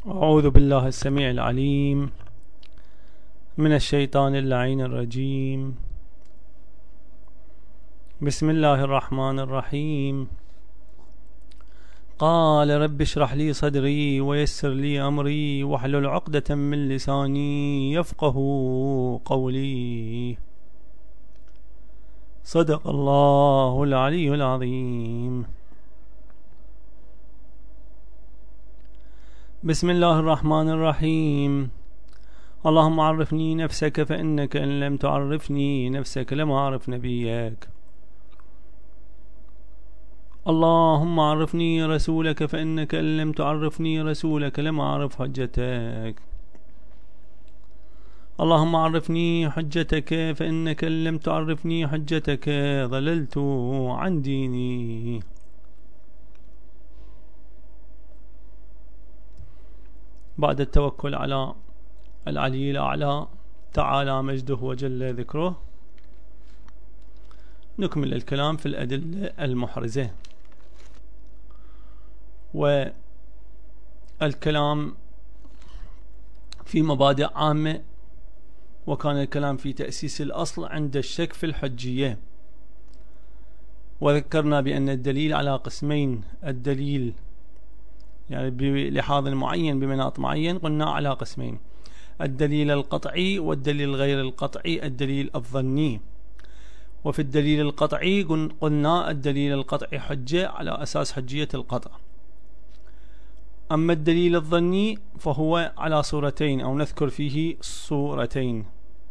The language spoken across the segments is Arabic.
أعوذ بالله السميع العليم من الشيطان اللعين الرجيم. بسم الله الرحمن الرحيم. قال رب اشرح لي صدري ويسر لي أمري واحلل عقدة من لساني يفقه قولي. صدق الله العلي العظيم. بسم الله الرحمن الرحيم. اللهم عرفني نفسك فإنك إن لم تعرفني نفسك لم أعرف نبيك. اللهم عرفني رسولك فإنك إن لم تعرفني رسولك لم أعرف حجتك. اللهم عرفني حجتك فإنك إن لم تعرفني حجتك ضللت عن ديني. بعد التوكل على العلي الأعلى تعالى مجده وجل ذكره، نكمل الكلام في الأدلة المحرزة. والكلام في مبادئ عامة، وكان الكلام في تأسيس الأصل عند الشك في الحجية. وذكرنا بأن الدليل على قسمين، الدليل يعني بلحاظ معين بمناط معين قلنا على قسمين: الدليل القطعي والدليل غير القطعي، الدليل الظني. وفي الدليل القطعي قلنا الدليل القطعي حجة على أساس حجية القطع. أما الدليل الظني فهو على صورتين، أو نذكر فيه صورتين.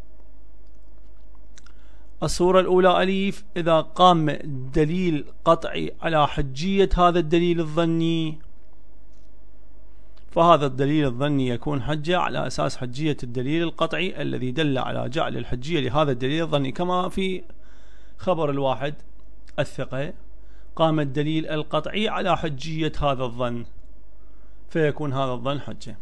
الصورة الأولى أليف: إذا قام دليل قطعي على حجية هذا الدليل الظني، فهذا الدليل الظني يكون حجة على أساس حجية الدليل القطعي الذي دل على جعل الحجية لهذا الدليل الظني، كما في خبر الواحد الثقة: قام الدليل القطعي على حجية هذا الظن، فيكون هذا الظن حجة.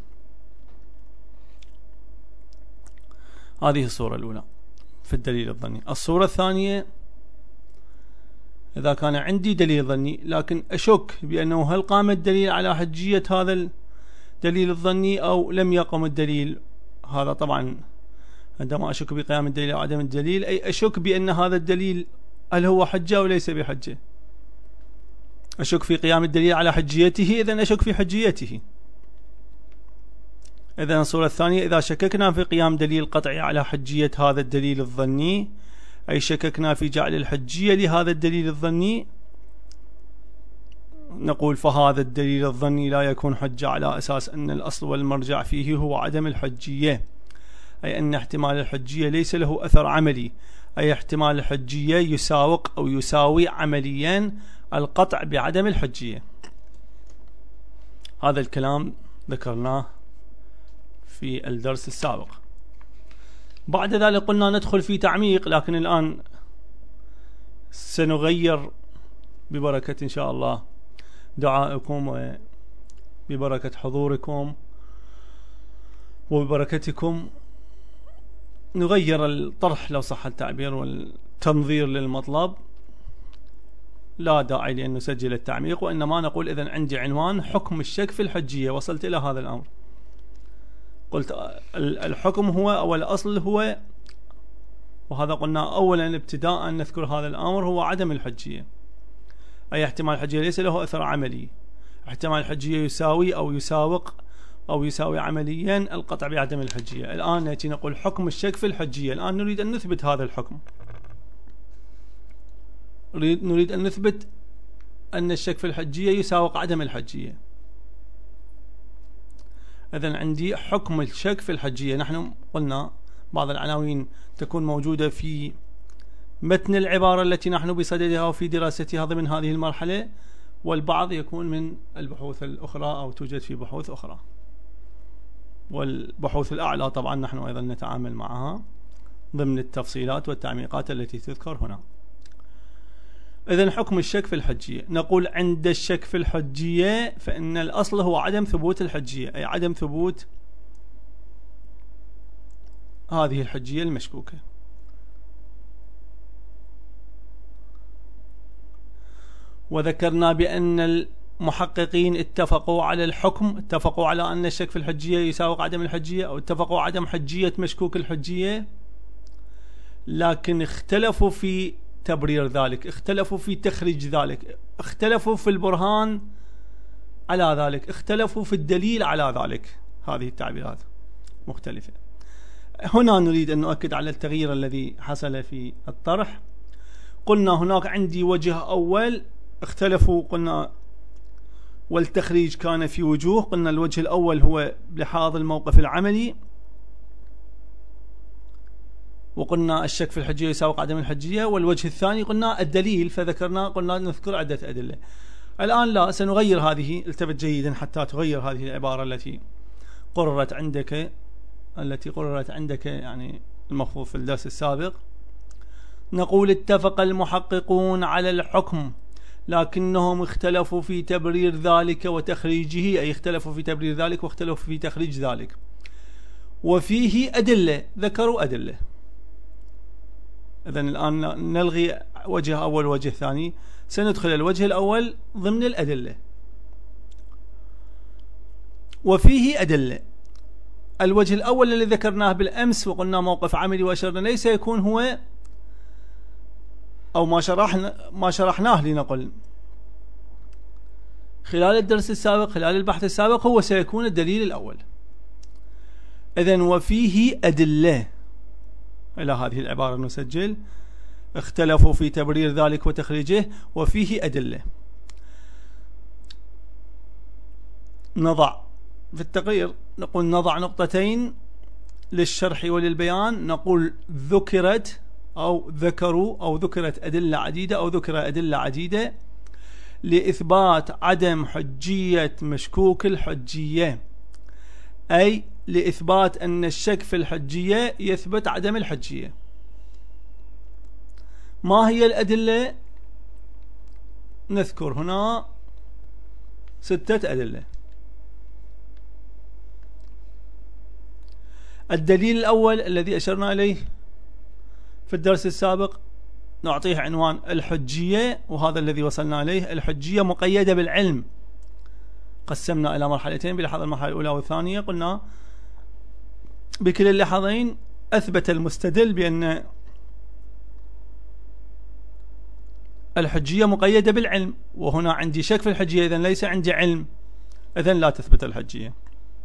هذه الصورة الأولى في الدليل الظني. الصورة الثانية: إذا كان عندي دليل ظني لكن أشك بأنه هل قام الدليل على حجية هذا الدليل الظني أو لم يقم الدليل. هذا طبعا عندما أشك بقيام الدليل أو عدم الدليل، أي أشك بأن هذا الدليل هل هو حجة أو ليس بحجة. أشك في قيام الدليل على حجيته، إذن أشك في حجيته. إذن الصورة الثانية: إذا شككنا في قيام دليل قطعي على حجية هذا الدليل الظني، أي شككنا في جعل الحجية لهذا الدليل الظني، نقول فهذا الدليل الظني لا يكون حجة على أساس أن الأصل والمرجع فيه هو عدم الحجية، أي أن احتمال الحجية ليس له أثر عملي، أي احتمال الحجية يساوق أو يساوي عمليا القطع بعدم الحجية. هذا الكلام ذكرناه في الدرس السابق. بعد ذلك قلنا ندخل في تعميق، لكن الآن سنغير ببركة إن شاء الله دعائكم وببركة حضوركم وببركتكم، نغير الطرح لو صح التعبير والتنظير للمطلب. لا داعي لأن نسجل التعميق، وإنما نقول إذن عندي عنوان حكم الشك في الحجية، وصلت إلى هذا الأمر. قلت الحكم هو أو الأصل هو، وهذا قلنا أولا ابتداء نذكر هذا الأمر، هو عدم الحجية، أي احتمال الحجية ليس له أثر عملي. احتمال الحجية يساوي أو يساوق أو يساوي عمليا القطع بعدم الحجية. الآن نأتي نقول حكم الشك في الحجية. الآن نريد أن نثبت هذا الحكم، نريد أن نثبت أن الشك في الحجية يساوق عدم الحجية. إذن عندي حكم الشك في الحجية. نحن قلنا بعض العناوين تكون موجودة في متن العبارة التي نحن بصددها وفي دراستها ضمن هذه المرحلة، والبعض يكون من البحوث الأخرى أو توجد في بحوث أخرى، والبحوث الأعلى طبعا نحن أيضا نتعامل معها ضمن التفصيلات والتعميقات التي تذكر هنا. إذن حكم الشك في الحجية، نقول عند الشك في الحجية فإن الأصل هو عدم ثبوت الحجية، أي عدم ثبوت هذه الحجية المشكوكة. وذكرنا بأن محققين اتفقوا على الحكم، اتفقوا على أن الشك في الحجية يساوي عدم الحجية، أو اتفقوا عدم حجية مشكوك الحجية، لكن اختلفوا في تبرير ذلك، اختلفوا في تخريج ذلك، اختلفوا في البرهان على ذلك، اختلفوا في الدليل على ذلك. هذه التعبيرات مختلفة. هنا نريد أن نؤكد على التغيير الذي حصل في الطرح. قلنا هناك عندي وجه أول اختلفوا، قلنا والتخريج كان في وجوه. قلنا الوجه الأول هو لحاظ الموقف العملي، وقلنا الشك في الحجية يساوي عدم الحجية. والوجه الثاني قلنا الدليل، فذكرنا قلنا نذكر عدة أدلة. الآن لا، سنغير هذه، التفت جيدا حتى تغير هذه العبارة التي قررت عندك يعني المفروض في الدرس السابق. نقول اتفق المحققون على الحكم لكنهم اختلفوا في تبرير ذلك وتخريجه، أي اختلفوا في تبرير ذلك واختلفوا في تخريج ذلك. وفيه أدلة، ذكروا أدلة. إذن الآن نلغي وجه أول ووجه ثاني، سندخل الوجه الأول ضمن الأدلة. وفيه أدلة. الوجه الأول الذي ذكرناه بالأمس وقلنا موقف عملي وأشرنا ليس يكون هو، أو ما شرحناه لنقل خلال الدرس السابق، خلال البحث السابق، هو سيكون الدليل الأول. إذن وفيه أدلة، إلى هذه العبارة نسجل اختلفوا في تبرير ذلك وتخريجه، وفيه أدلة. نضع في التقرير، نقول نضع نقطتين للشرح وللبيان. نقول ذكرت أو ذكروا أو ذكرت أدلة عديدة أو ذكر أدلة عديدة لإثبات عدم حجية مشكوك الحجية، أي لإثبات أن الشك في الحجية يثبت عدم الحجية. ما هي الأدلة؟ نذكر هنا 6 أدلة. الدليل الأول الذي أشرنا إليه في الدرس السابق نعطيه عنوان الحجية، وهذا الذي وصلنا إليه. الحجية مقيدة بالعلم، قسمنا إلى مرحلتين بلحاظ المرحلة الأولى والثانية. قلنا بكل اللحظين أثبت المستدل بأن الحجية مقيدة بالعلم، وهنا عندي شك في الحجية، إذن ليس عندي علم، إذن لا تثبت الحجية.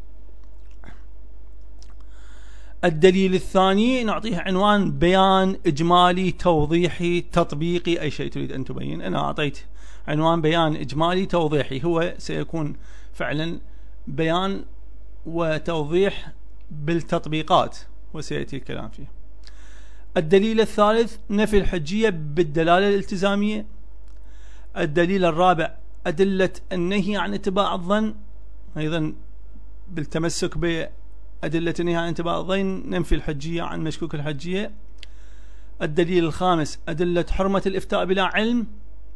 الدليل الثاني نعطيه عنوان بيان إجمالي توضيحي تطبيقي، أي شيء تريد أن تبين. أنا أعطيت عنوان بيان إجمالي توضيحي، هو سيكون فعلا بيان وتوضيح بالتطبيقات، وسيأتي الكلام فيه. الدليل الثالث نفي الحجية بالدلالة الالتزامية. الدليل الرابع أدلة النهي عن اتباع الظن، أيضا بالتمسك بأدلة النهي عن اتباع الظن ننفي الحجية عن مشكوك الحجية. الدليل الخامس أدلة حرمة الإفتاء بلا علم،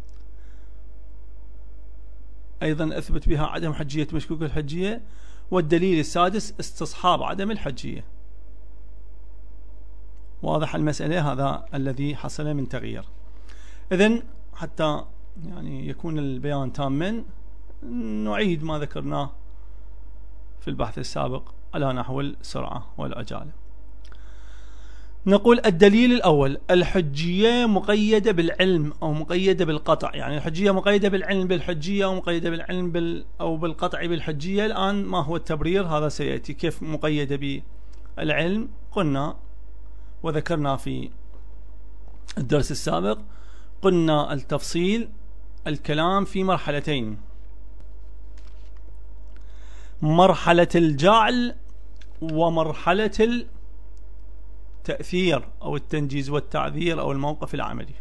أيضا أثبت بها عدم حجية مشكوك الحجية. والدليل السادس استصحاب عدم الحجية. واضح المسألة؟ هذا الذي حصل من تغيير. إذن حتى يعني يكون البيان تاما نعيد ما ذكرناه في البحث السابق على نحو السرعة والعجالة. نقول الدليل الأول الحجية مقيدة بالعلم أو مقيدة بالقطع، يعني الحجية مقيدة بالعلم بالحجية أو مقيدة بالعلم أو بالقطع بالحجية. الآن ما هو التبرير؟ هذا سيأتي. كيف مقيدة بالعلم؟ قلنا وذكرنا في الدرس السابق، قلنا التفصيل الكلام في مرحلتين: مرحلة الجعل ومرحلة التأثير أو التنجيز والتعذير أو الموقف العملي.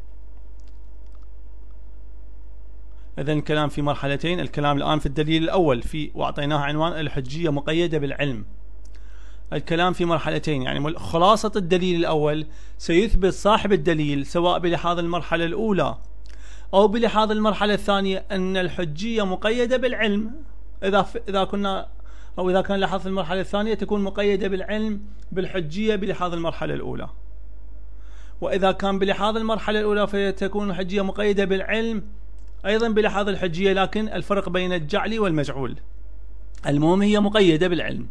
إذن الكلام في مرحلتين. الكلام الآن في الدليل الأول وأعطيناه عنوان الحجية مقيدة بالعلم. الكلام في مرحلتين، يعني خلاصة الدليل الأول سيثبت صاحب الدليل سواء بلحاظ المرحلة الأولى أو بلحاظ المرحلة الثانية أن الحجية مقيدة بالعلم. إذا كنا أو إذا كان لحاظ المرحلة الثانية تكون مقيدة بالعلم بالحجية بلحاظ المرحلة الأولى، وإذا كان بلحاظ المرحلة الأولى فتكون الحجية مقيدة بالعلم أيضا بلحاظ الحجية، لكن الفرق بين الجعل والمجعول. المهم هي مقيدة بالعلم،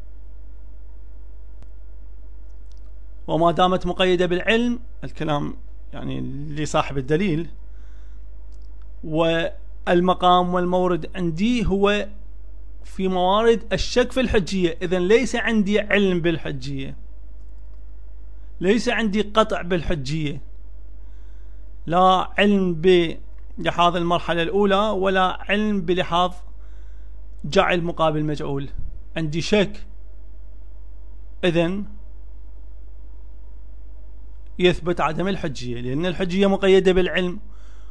وما دامت مقيدة بالعلم الكلام يعني لصاحب الدليل، والمقام والمورد عندي هو في موارد الشك في الحجية. إذن ليس عندي علم بالحجية، ليس عندي قطع بالحجية، لا علم بلحاظ المرحلة الأولى ولا علم بلحاظ جعل مقابل مجعول، عندي شك. إذن يثبت عدم الحجية، لأن الحجية مقيدة بالعلم،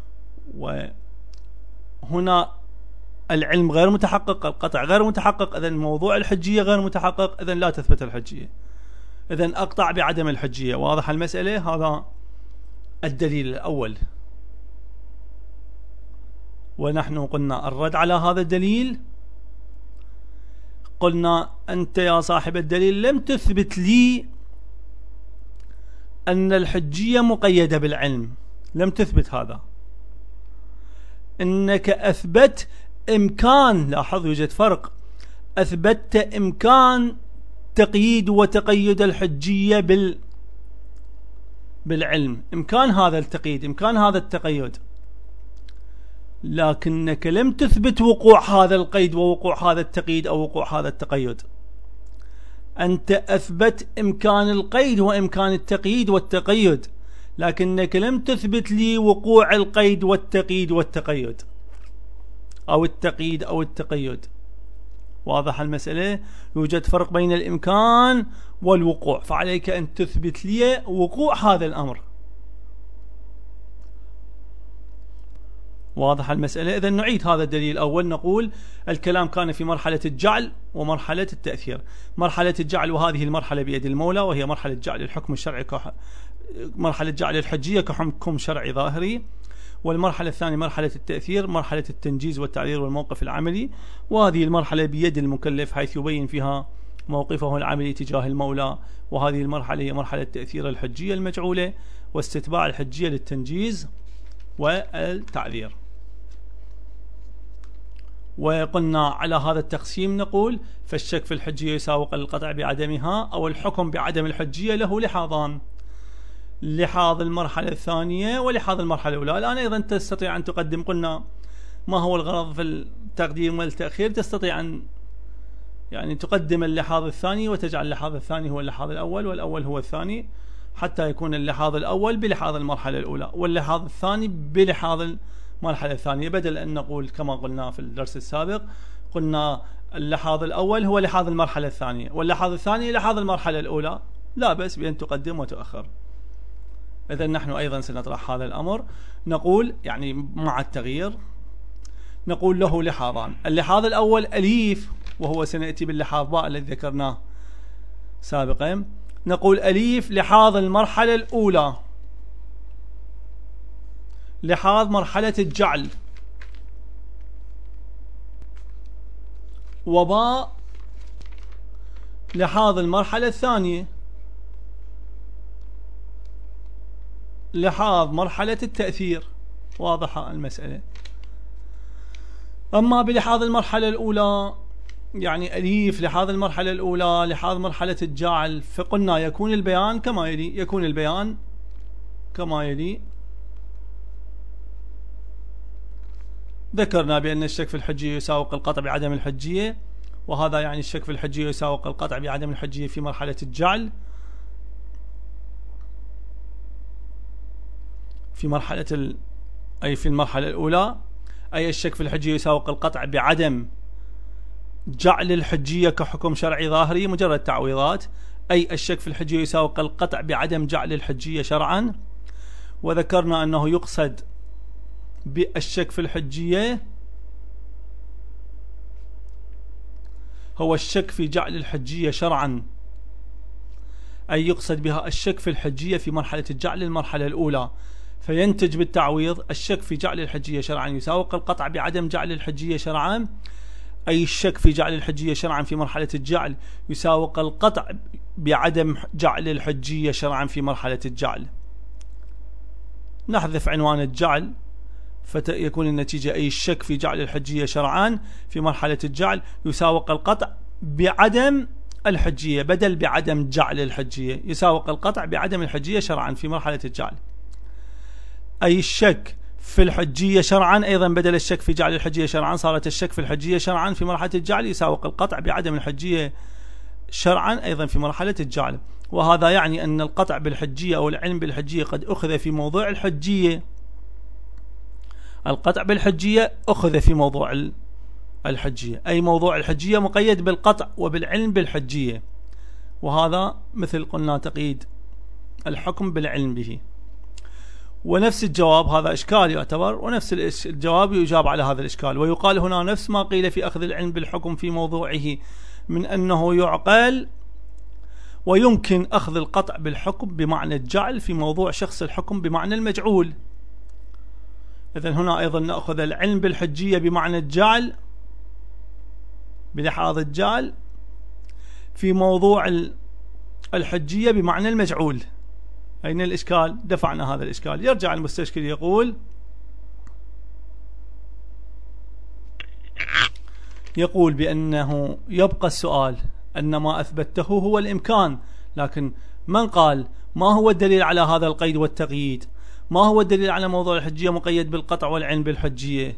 وهنا العلم غير متحقق، القطع غير متحقق، إذن موضوع الحجية غير متحقق، إذن لا تثبت الحجية، إذن أقطع بعدم الحجية. واضح المسألة؟ هذا الدليل الأول. ونحن قلنا الرد على هذا الدليل، قلنا أنت يا صاحب الدليل لم تثبت لي أن الحجية مقيدة بالعلم، لم تثبت هذا، إنك أثبت إمكان، لاحظ يوجد فرق، أثبتت إمكان تقييد وتقيد الحجية بالعلم، إمكان هذا التقييد، إمكان هذا التقيد، لكنك لم تثبت وقوع هذا القيد ووقوع هذا التقييد أو وقوع هذا التقيد. أنت أثبت إمكان القيد وإمكان التقييد والتقيد، لكنك لم تثبت لي وقوع القيد والتقييد والتقيد، أو التقييد أو التقيد. واضح المسألة؟ يوجد فرق بين الإمكان والوقوع، فعليك أن تثبت لي وقوع هذا الأمر. واضح المسألة؟ إذن نعيد هذا الدليل الأول، نقول الكلام كان في مرحلة الجعل ومرحلة التأثير. مرحلة الجعل وهذه المرحلة بيد المولى، وهي مرحلة جعل الحكم الشرعي مرحلة جعل الحجية كحكم شرعي ظاهري. والمرحلة الثانية مرحلة التأثير، مرحلة التنجيز والتعذير والموقف العملي، وهذه المرحلة بيد المكلف حيث يبين فيها موقفه العملي تجاه المولى. وهذه المرحلة هي مرحلة تأثير الحجية المجعولة واستتباع الحجية للتنجيز والتعذير. وقلنا على هذا التقسيم نقول فالشك في الحجية يساوق القطع بعدمها، أو الحكم بعدم الحجية له لحاظان، لحاظ المرحلة الثانية ولحاظ المرحلة الأولى. الآن أيضا تستطيع أن تقدم، قلنا ما هو الغرض في التقديم والتأخير، تستطيع أن يعني تقدم اللحاظ الثاني وتجعل اللحاظ الثاني هو اللحاظ الأول والأول هو الثاني، حتى يكون اللحاظ الأول بلحاظ المرحلة الأولى واللحاظ الثاني بلحاظ المرحلة الثانية، بدل أن نقول كما قلنا في الدرس السابق، قلنا اللحاظ الأول هو لحاظ المرحلة الثانية واللحاظ الثاني لحاظ المرحلة الأولى، لا بأس بأن تقدم وتؤخر. إذن نحن أيضا سنطرح هذا الأمر، نقول يعني مع التغيير نقول له لحاظان. اللحاظ الأول أليف، وهو سنأتي باللحاظ باء الذي ذكرناه سابقا، نقول أليف لحاظ المرحلة الأولى، لحاظ مرحلة الجعل، وباء لحاظ المرحلة الثانية، لحاظ مرحلة التأثير. واضحة المسألة؟ أما بلحاظ المرحلة الأولى يعني أليف لحاظ المرحلة الأولى لحاظ مرحلة الجعل، فقلنا يكون البيان كما يلي، يكون البيان كما يلي. ذكرنا بأن الشك في الحجية يساوق القطع بعدم الحجية، وهذا يعني الشك في الحجية يساوق القطع بعدم الحجية في مرحلة الجعل، في مرحلة أي في المرحلة الأولى، أي الشك في الحجية يساوق القطع بعدم جعل الحجية كحكم شرعي ظاهري، مجرد تعويضات، أي الشك في الحجية يساوق القطع بعدم جعل الحجية شرعا. وذكرنا أنه يقصد بالشك في الحجية هو الشك في جعل الحجية شرعا، أي يقصد بها الشك في الحجية في مرحلة الجعل المرحلة الأولى، فينتج بالتعويض الشك في جعل الحجية شرعا يساوق القطع بعدم جعل الحجية شرعا، أي الشك في جعل الحجية شرعا في مرحلة الجعل يساوق القطع بعدم جعل الحجية شرعا في مرحلة الجعل. نحذف عنوان الجعل، فيكون النتيجة أي الشك في جعل الحجية شرعا في مرحلة الجعل يساوق القطع بعدم الحجية، بدل بعدم جعل الحجية، يساوق القطع بعدم الحجية شرعا في مرحلة الجعل. أي الشك في الحجية شرعا أيضا بدل الشك في جعل الحجية شرعا، صارت الشك في الحجية شرعا في مرحلة الجعل يساوق القطع بعدم الحجية شرعا أيضا في مرحلة الجعل. وهذا يعني أن القطع بالحجية أو العلم بالحجية قد أخذ في موضوع الحجية، القطع بالحجية أخذ في موضوع الحجية، أي موضوع الحجية مقيد بالقطع وبالعلم بالحجية، وهذا مثل قلنا تقييد الحكم بالعلم به. ونفس الجواب هذا إشكال يعتبر، ونفس الجواب يجاب على هذا الإشكال. ويقال هنا نفس ما قيل في أخذ العلم بالحكم في موضوعه من أنه يعقل ويمكن أخذ القطع بالحكم بمعنى الجعل في موضوع شخص الحكم بمعنى المجعول. إذن هنا أيضا نأخذ العلم بالحجية بمعنى الجعل بلحاظ الجعل في موضوع الحجية بمعنى المجعول. أين الإشكال؟ دفعنا هذا الإشكال. يرجع المستشكل يقول بأنه يبقى السؤال أن ما أثبته هو الإمكان، لكن من قال ما هو الدليل على هذا القيد والتقييد؟ ما هو الدليل على موضوع الحجية مقيد بالقطع والعلم بالحجية؟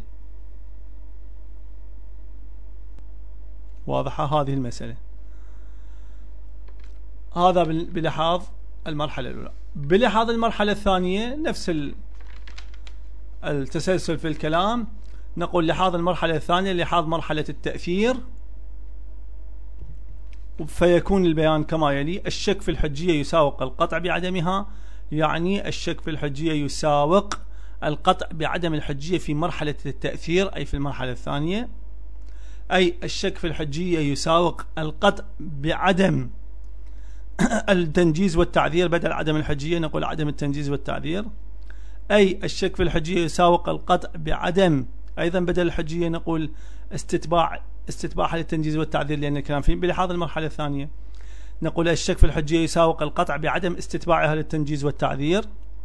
واضحة هذه المسألة. هذا بلحاظ المرحلة الأولى. بلحاظ المرحلة الثانية نفس التسلسل في الكلام، نقول لحاظ المرحلة الثانية لحاظ مرحلة التأثير، فيكون البيان كما يلي: الشك في الحجية يساوق القطع بعدمها، يعني الشك في الحجية يساوق القطع بعدم الحجية في مرحلة التأثير أي في المرحلة الثانية، أي الشك في الحجية يساوق القطع بعدم التنجيز والتعذير، بدل عدم الحجية نقول عدم التنجيز والتعذير، أي الشك في الحجية يساوق القطع بعدم أيضا بدل الحجية نقول استتباع للتنجيز والتعذير، لأن الكلام فيه بلحاظ المرحلة الثانية. نقول الشك في الحجية يساوق القطع بعدم استتباعها للتنجيز والتعذير.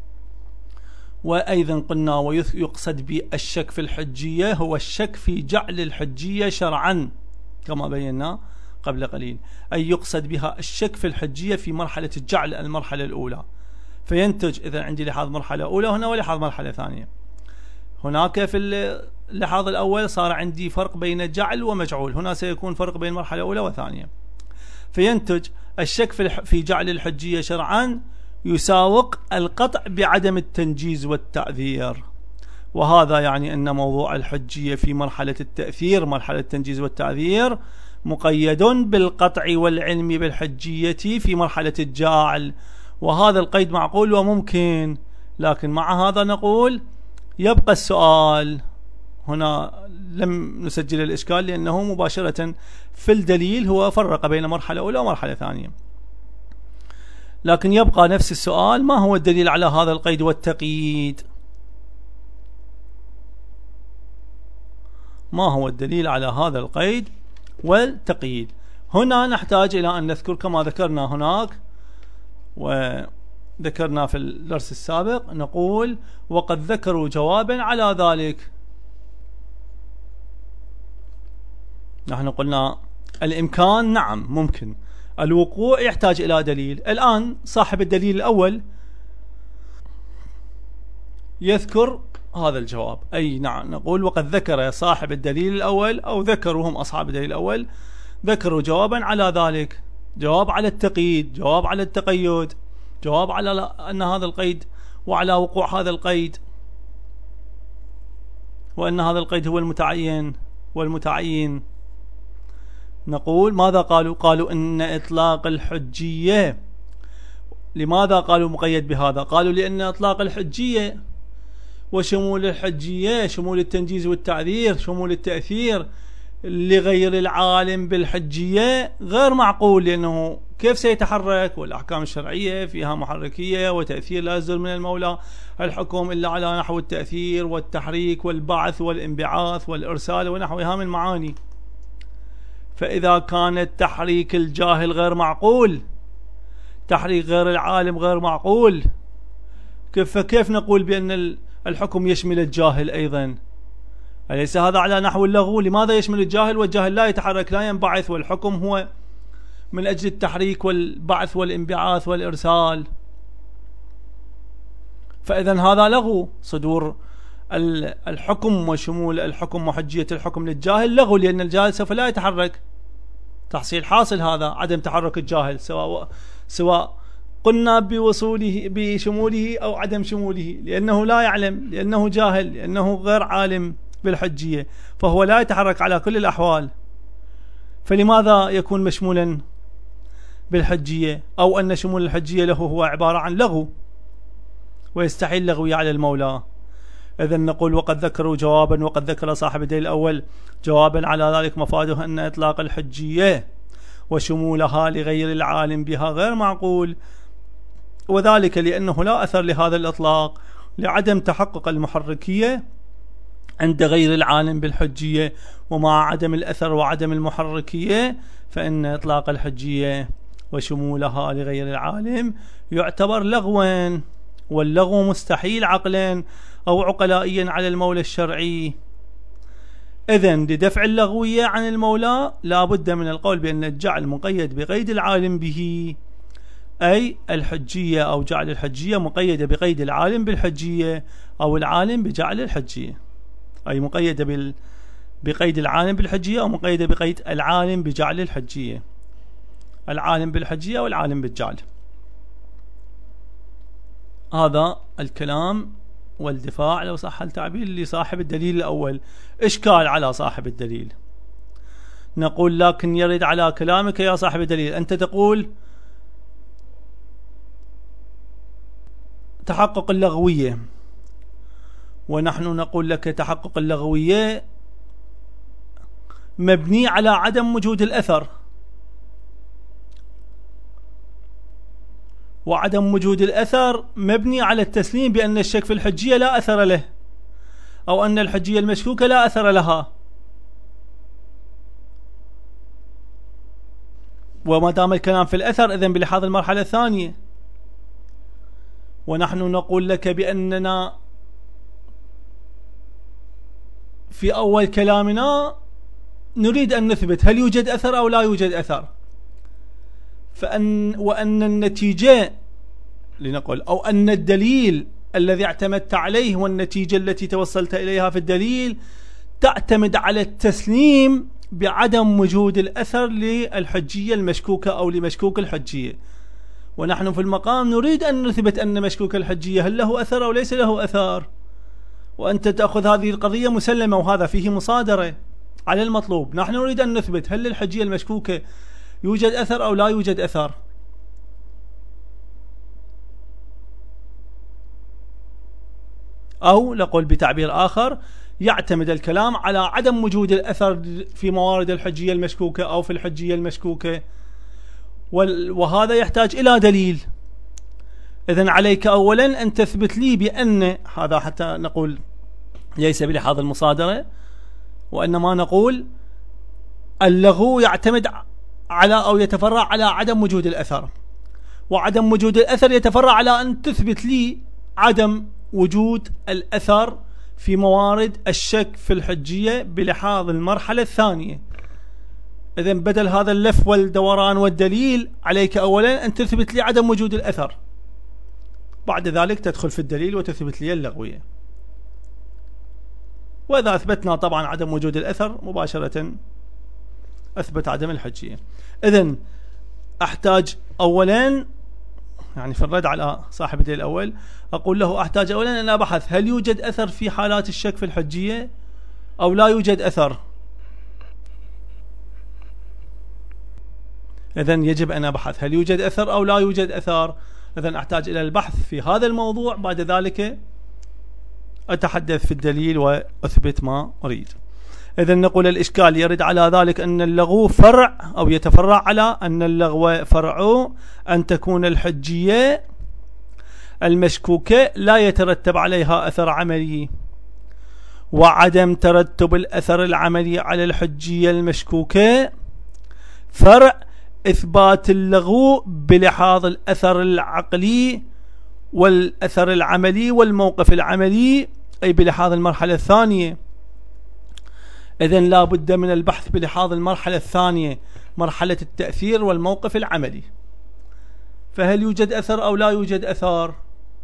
وأيضا قلنا ويقصد بالشك في الحجية هو الشك في جعل الحجية شرعا كما بينا قبل قليل، أي يقصد بها الشك في الحجية في مرحلة الجعل المرحلة الأولى. فينتج إذا عندي لحاظ مرحلة أولى هنا ولحاظ مرحلة ثانية. هناك في اللحاظ الأول صار عندي فرق بين جعل ومجعول، هنا سيكون فرق بين مرحلة أولى وثانية. فينتج الشك في جعل الحجية شرعا يساوق القطع بعدم التنجيز والتعذير، وهذا يعني أن موضوع الحجية في مرحلة التأثير مرحلة التنجيز والتعذير مقيد بالقطع والعلم بالحجية في مرحلة الجعل، وهذا القيد معقول وممكن. لكن مع هذا نقول يبقى السؤال، هنا لم نسجل الإشكال لأنه مباشرة في الدليل هو فرق بين مرحلة أولى ومرحلة ثانية، لكن يبقى نفس السؤال: ما هو الدليل على هذا القيد والتقييد؟ ما هو الدليل على هذا القيد والتقييد؟ هنا نحتاج إلى أن نذكر كما ذكرنا هناك وذكرنا في الدرس السابق، نقول وقد ذكروا جوابا على ذلك. نحن قلنا الإمكان نعم ممكن، الوقوع يحتاج إلى دليل. الآن صاحب الدليل الأول يذكر هذا الجواب، أي نعم نقول وقد ذكر صاحب الدليل الأول أو ذكروا هم أصحاب الدليل الأول ذكروا جوابا على ذلك، جواب على التقييد، جواب على التقيد، جواب على أن هذا القيد وعلى وقوع هذا القيد، وأن هذا القيد هو المتعين والمتعين. نقول ماذا قالوا؟ قالوا إن إطلاق الحجية، لماذا قالوا مقيد بهذا؟ قالوا لأن إطلاق الحجية وشمول الحجية، شمول التنجيز والتعذير، شمول التأثير لغير العالم بالحجية غير معقول، لأنه كيف سيتحرك؟ والأحكام الشرعية فيها محركية وتأثير لا يصدر من المولى الحكم إلا على نحو التأثير والتحريك والبعث والانبعاث والإرسال ونحوها من معاني. فإذا كان التحريك الجاهل غير معقول، تحريك غير العالم غير معقول، كيف نقول بأن الحكم يشمل الجاهل أيضا، أليس هذا على نحو اللغو؟ لماذا يشمل الجاهل والجاهل لا يتحرك لا ينبعث، والحكم هو من أجل التحريك والبعث والانبعاث والإرسال؟ فإذا هذا لغو، صدور الحكم وشمول الحكم وحجية الحكم للجاهل لغو، لأن الجاهل سوف لا يتحرك. تحصيل حاصل هذا عدم تحرك الجاهل، سواء قلنا بشموله أو عدم شموله، لأنه لا يعلم، لأنه جاهل، لأنه غير عالم بالحجية، فهو لا يتحرك على كل الأحوال. فلماذا يكون مشمولا بالحجية؟ أو أن شمول الحجية له هو عبارة عن لغو، ويستحيل لغوي على المولى. إذن نقول وقد ذكروا جوابا، وقد ذكر صاحب الدليل الأول جوابا على ذلك مفاده أن إطلاق الحجية وشمولها لغير العالم بها غير معقول، وذلك لأنه لا أثر لهذا الإطلاق لعدم تحقق المحركية عند غير العالم بالحجية. ومع عدم الأثر وعدم المحركية فإن إطلاق الحجية وشمولها لغير العالم يعتبر لغوا، واللغو مستحيل عقلا أو عقلائيا على المولى الشرعي. إذن لدفع اللغوية عن المولى لا بد من القول بأن الجعل مقيد بقيد العالم به، أي الحجية أو جعل الحجية مقيدة بقيد العالم بالحجية، أو العالم بجعل الحجية، أي مقيدة بقيد العالم بالحجية، أو مقيدة بقيد العالم بجعل الحجية، العالم بالحجية والعالم بالجعل. هذا الكلام والدفاع لو صح التعبير لصاحب الدليل الأول. إشكال على صاحب الدليل، نقول لكن يرد على كلامك يا صاحب الدليل، أنت تقول تحقق اللغوية، ونحن نقول لك تحقق اللغوية مبني على عدم وجود الأثر، وعدم وجود الأثر مبني على التسليم بأن الشك في الحجية لا أثر له، أو أن الحجية المشكوكة لا أثر لها. وما دام الكلام في الأثر إذن بلحاظ المرحلة الثانية. ونحن نقول لك بأننا في أول كلامنا نريد أن نثبت هل يوجد أثر أو لا يوجد أثر، وأن النتيجة لنقول أو أن الدليل الذي اعتمدت عليه والنتيجة التي توصلت إليها في الدليل تعتمد على التسليم بعدم وجود الأثر للحجية المشكوكة أو لمشكوك الحجية. ونحن في المقام نريد أن نثبت أن مشكوك الحجية هل له أثر أو ليس له أثر، وأنت تأخذ هذه القضية مسلمة، وهذا فيه مصادرة على المطلوب. نحن نريد أن نثبت هل للحجية المشكوكة يوجد أثر أو لا يوجد أثر. أو نقول بتعبير آخر يعتمد الكلام على عدم وجود الأثر في موارد الحجية المشكوكة أو في الحجية المشكوكة، وهذا يحتاج إلى دليل. إذن عليك أولا أن تثبت لي بأن هذا، حتى نقول ليس بلحاظ المصادرة، وإنما نقول اللغو يعتمد على أو يتفرع على عدم وجود الأثر، وعدم وجود الأثر يتفرع على أن تثبت لي عدم وجود الأثر في موارد الشك في الحجية بلحاظ المرحلة الثانية. إذن بدل هذا اللف والدوران والدليل عليك أولا أن تثبت لي عدم وجود الأثر، بعد ذلك تدخل في الدليل وتثبت لي اللغوية. وإذا أثبتنا طبعا عدم وجود الأثر مباشرة أثبت عدم الحجية. إذن أحتاج أولا، يعني في الرد على صاحب الدليل الأول، أقول له أحتاج أولا أن أبحث هل يوجد أثر في حالات الشك في الحجية أو لا يوجد أثر. إذن يجب أن أبحث هل يوجد أثر أو لا يوجد أثر. إذن أحتاج إلى البحث في هذا الموضوع، بعد ذلك أتحدث في الدليل وأثبت ما أريد. إذن نقول الإشكال يرد على ذلك أن اللغو فرع أو يتفرع على أن اللغو فرع أن تكون الحجية المشكوكة لا يترتب عليها أثر عملي، وعدم ترتب الأثر العملي على الحجية المشكوكة فرع إثبات اللغو بلحاظ الأثر العقلي والأثر العملي والموقف العملي أي بلحاظ المرحلة الثانية. إذن لا بد من البحث بلحاظ المرحلة الثانية، مرحلة التأثير والموقف العملي. فهل يوجد أثر أو لا يوجد أثر؟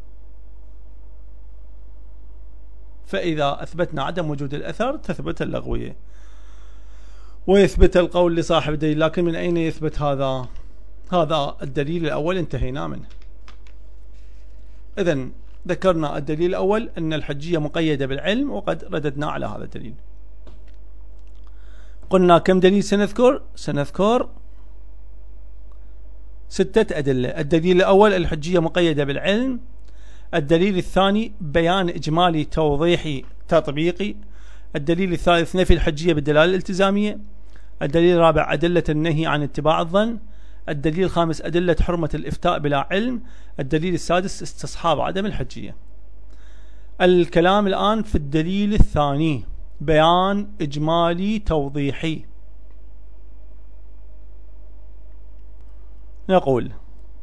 فإذا أثبتنا عدم وجود الأثر تثبت اللغوية ويثبت القول لصاحب الدليل. لكن من أين يثبت هذا؟ هذا الدليل الأول انتهينا منه. إذن ذكرنا الدليل الأول أن الحجية مقيدة بالعلم، وقد رددنا على هذا الدليل. قلنا كم دليل سنذكر؟ سنذكر 6 أدلة. الدليل الأول الحجية مقيدة بالعلم. الدليل الثاني بيان إجمالي توضيحي تطبيقي. الدليل الثالث نفي الحجية بالدلالة الالتزامية. الدليل الرابع أدلة النهي عن اتباع الظن. الدليل الخامس أدلة حرمة الإفتاء بلا علم. الدليل السادس استصحاب عدم الحجية. الكلام الآن في الدليل الثاني، بيان إجمالي توضيحي. نقول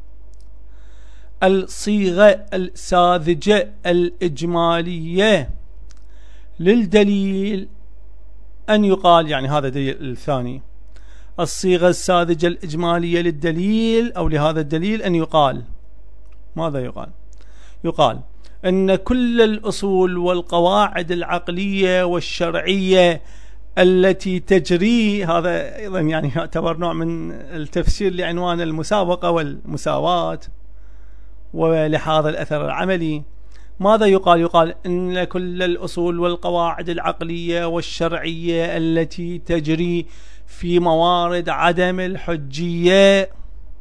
الصيغة الساذجة الإجمالية للدليل أن يقال، يعني هذا الدليل الثاني، الصيغة الساذجة الإجمالية للدليل أو لهذا الدليل أن يقال ماذا يقال؟ يقال أن كل الأصول والقواعد العقلية والشرعية التي تجري، هذا أيضا يعني يعتبر نوع من التفسير لعنوان المسابقة والمساواة ولحاظ الأثر العملي. ماذا يقال؟ يقال إن كل الأصول والقواعد العقلية والشرعية التي تجري في موارد عدم الحجية،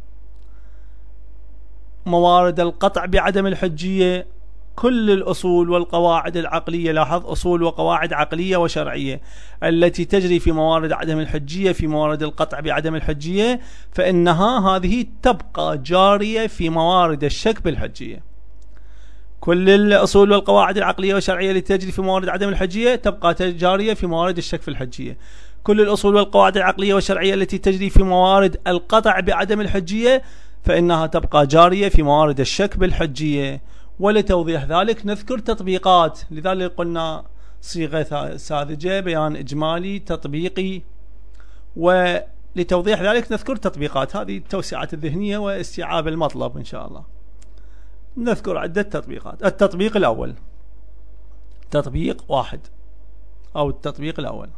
موارد القطع بعدم الحجية، كل الأصول والقواعد العقلية، لاحظ أصول وقواعد عقلية وشرعية التي تجري في موارد عدم الحجية، في موارد القطع بعدم الحجية، فإنها هذه تبقى جارية في موارد الشك بالحجية. كل الأصول والقواعد العقلية والشرعية التي تجري في موارد عدم الحجية تبقى جارية في موارد الشك في الحجية. كل الأصول والقواعد العقلية والشرعية التي تجري في موارد القطع بعدم الحجية فإنها تبقى جارية في موارد الشك بالحجية. ولتوضيح ذلك نذكر تطبيقات، لذلك قلنا صيغة ساذجة، بيان إجمالي، تطبيقي. ولتوضيح ذلك نذكر تطبيقات، هذه التوسعة الذهنية واستيعاب المطلب إن شاء الله. نذكر عدة تطبيقات. التطبيق الأول، تطبيق 1 أو التطبيق الأول،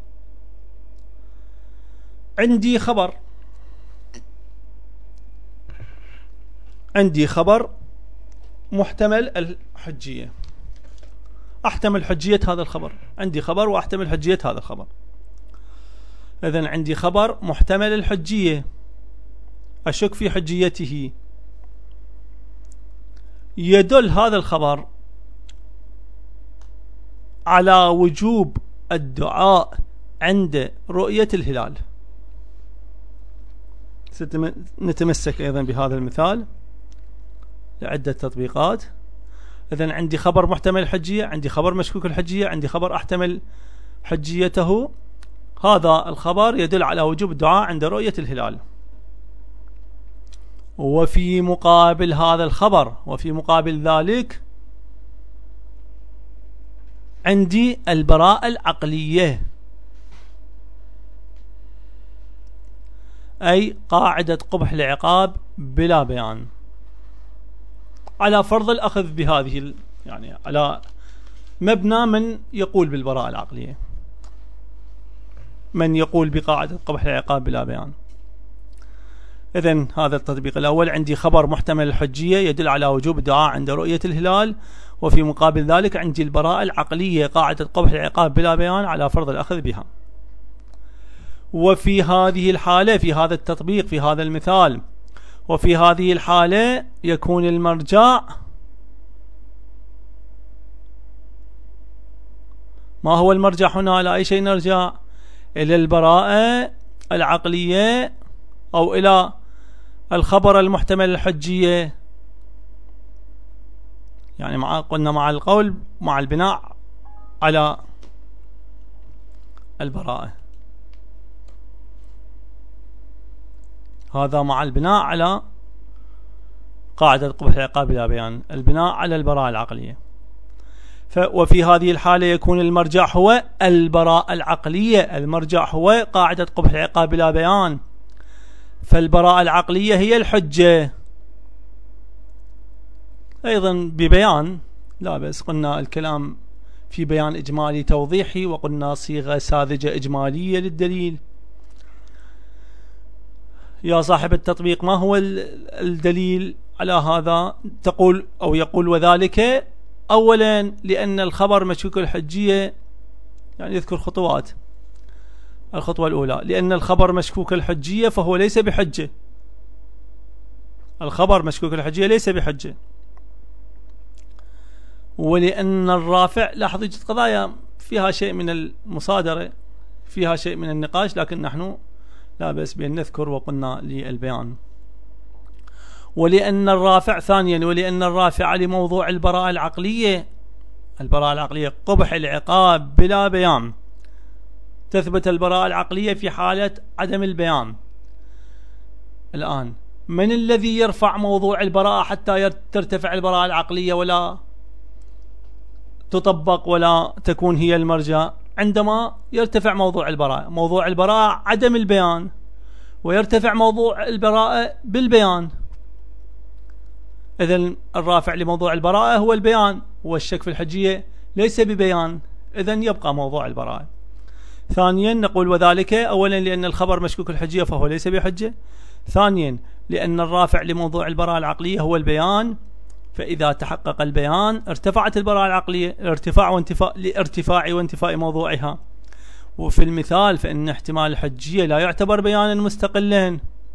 عندي خبر محتمل الحجية، أحتمل حجية هذا الخبر. عندي خبر وأحتمل حجية هذا الخبر. إذن عندي خبر محتمل الحجية، أشك في حجيته. يدل هذا الخبر على وجوب الدعاء عند رؤية الهلال. نتمسك أيضا بهذا المثال لعدة تطبيقات. إذن عندي خبر محتمل الحجية، عندي خبر مشكوك الحجية، عندي خبر أحتمل حجيته. هذا الخبر يدل على وجوب الدعاء عند رؤية الهلال. وفي مقابل هذا الخبر، وفي مقابل ذلك، عندي البراءة العقلية، أي قاعدة قبح العقاب بلا بيان، على فرض الأخذ بهذه، يعني على مبنى من يقول بالبراءة العقلية، من يقول بقاعدة قبح العقاب بلا بيان. إذن هذا التطبيق الأول، عندي خبر محتمل الحجية يدل على وجوب الدعاء عند رؤية الهلال، وفي مقابل ذلك عندي البراءة العقلية، قاعدة قبح العقاب بلا بيان، على فرض الأخذ بها. وفي هذه الحالة، في هذا التطبيق، في هذا المثال، وفي هذه الحالة يكون المرجع ما هو المرجع هنا؟ لا أي شيء نرجع إلى البراءة العقلية أو إلى الخبر المحتمل الحجية، يعني قلنا مع القول، مع البناء على البراءة، هذا مع البناء على قاعدة قبح العقاب بلا بيان، البناء على البراءة العقلية. وفي هذه الحالة يكون المرجع هو البراءة العقلية. المرجع هو قاعدة قبح العقاب بلا بيان، فالبراءة العقلية هي الحجة. أيضا ببيان لا بس قلنا الكلام في بيان إجمالي توضيحي، وقلنا صيغة ساذجة إجمالية للدليل. يا صاحب التطبيق ما هو الدليل على هذا؟ تقول أو يقول وذلك أولا لأن الخبر مشكوك الحجية، يعني يذكر خطوات. الخطوة الأولى لأن الخبر مشكوك الحجية فهو ليس بحجة. الخبر مشكوك الحجية ليس بحجة. ولأن الرافع، لاحظوا قضايا فيها شيء من المصادرة، فيها شيء من النقاش، لكن نحن لا بأس بأن نذكر وقلنا للبيان. ولأن الرافع ثانيا ولأن الرافع لموضوع البراءة العقلية، البراءة العقلية قبح العقاب بلا بيان، تثبت البراءة العقلية في حالة عدم البيان. الآن من الذي يرفع موضوع البراءة حتى ترتفع البراءة العقلية ولا تطبق ولا تكون هي المرجع؟ عندما يرتفع موضوع البراءة. موضوع البراءة عدم البيان، ويرتفع موضوع البراءة بالبيان. إذن الرافع لموضوع البراءة هو البيان، والشك في الحجية ليس ببيان، إذن يبقى موضوع البراءة. ثانيا نقول وذلك أولا لأن الخبر مشكوك الحجية فهو ليس بحجة. ثانيا لأن الرافع لموضوع البراءة العقلية هو البيان، فإذا تحقق البيان ارتفعت البراءة العقلية لارتفاع وانتفاء موضوعها. وفي المثال فإن احتمال الحجية لا يعتبر بيانا مستقلا،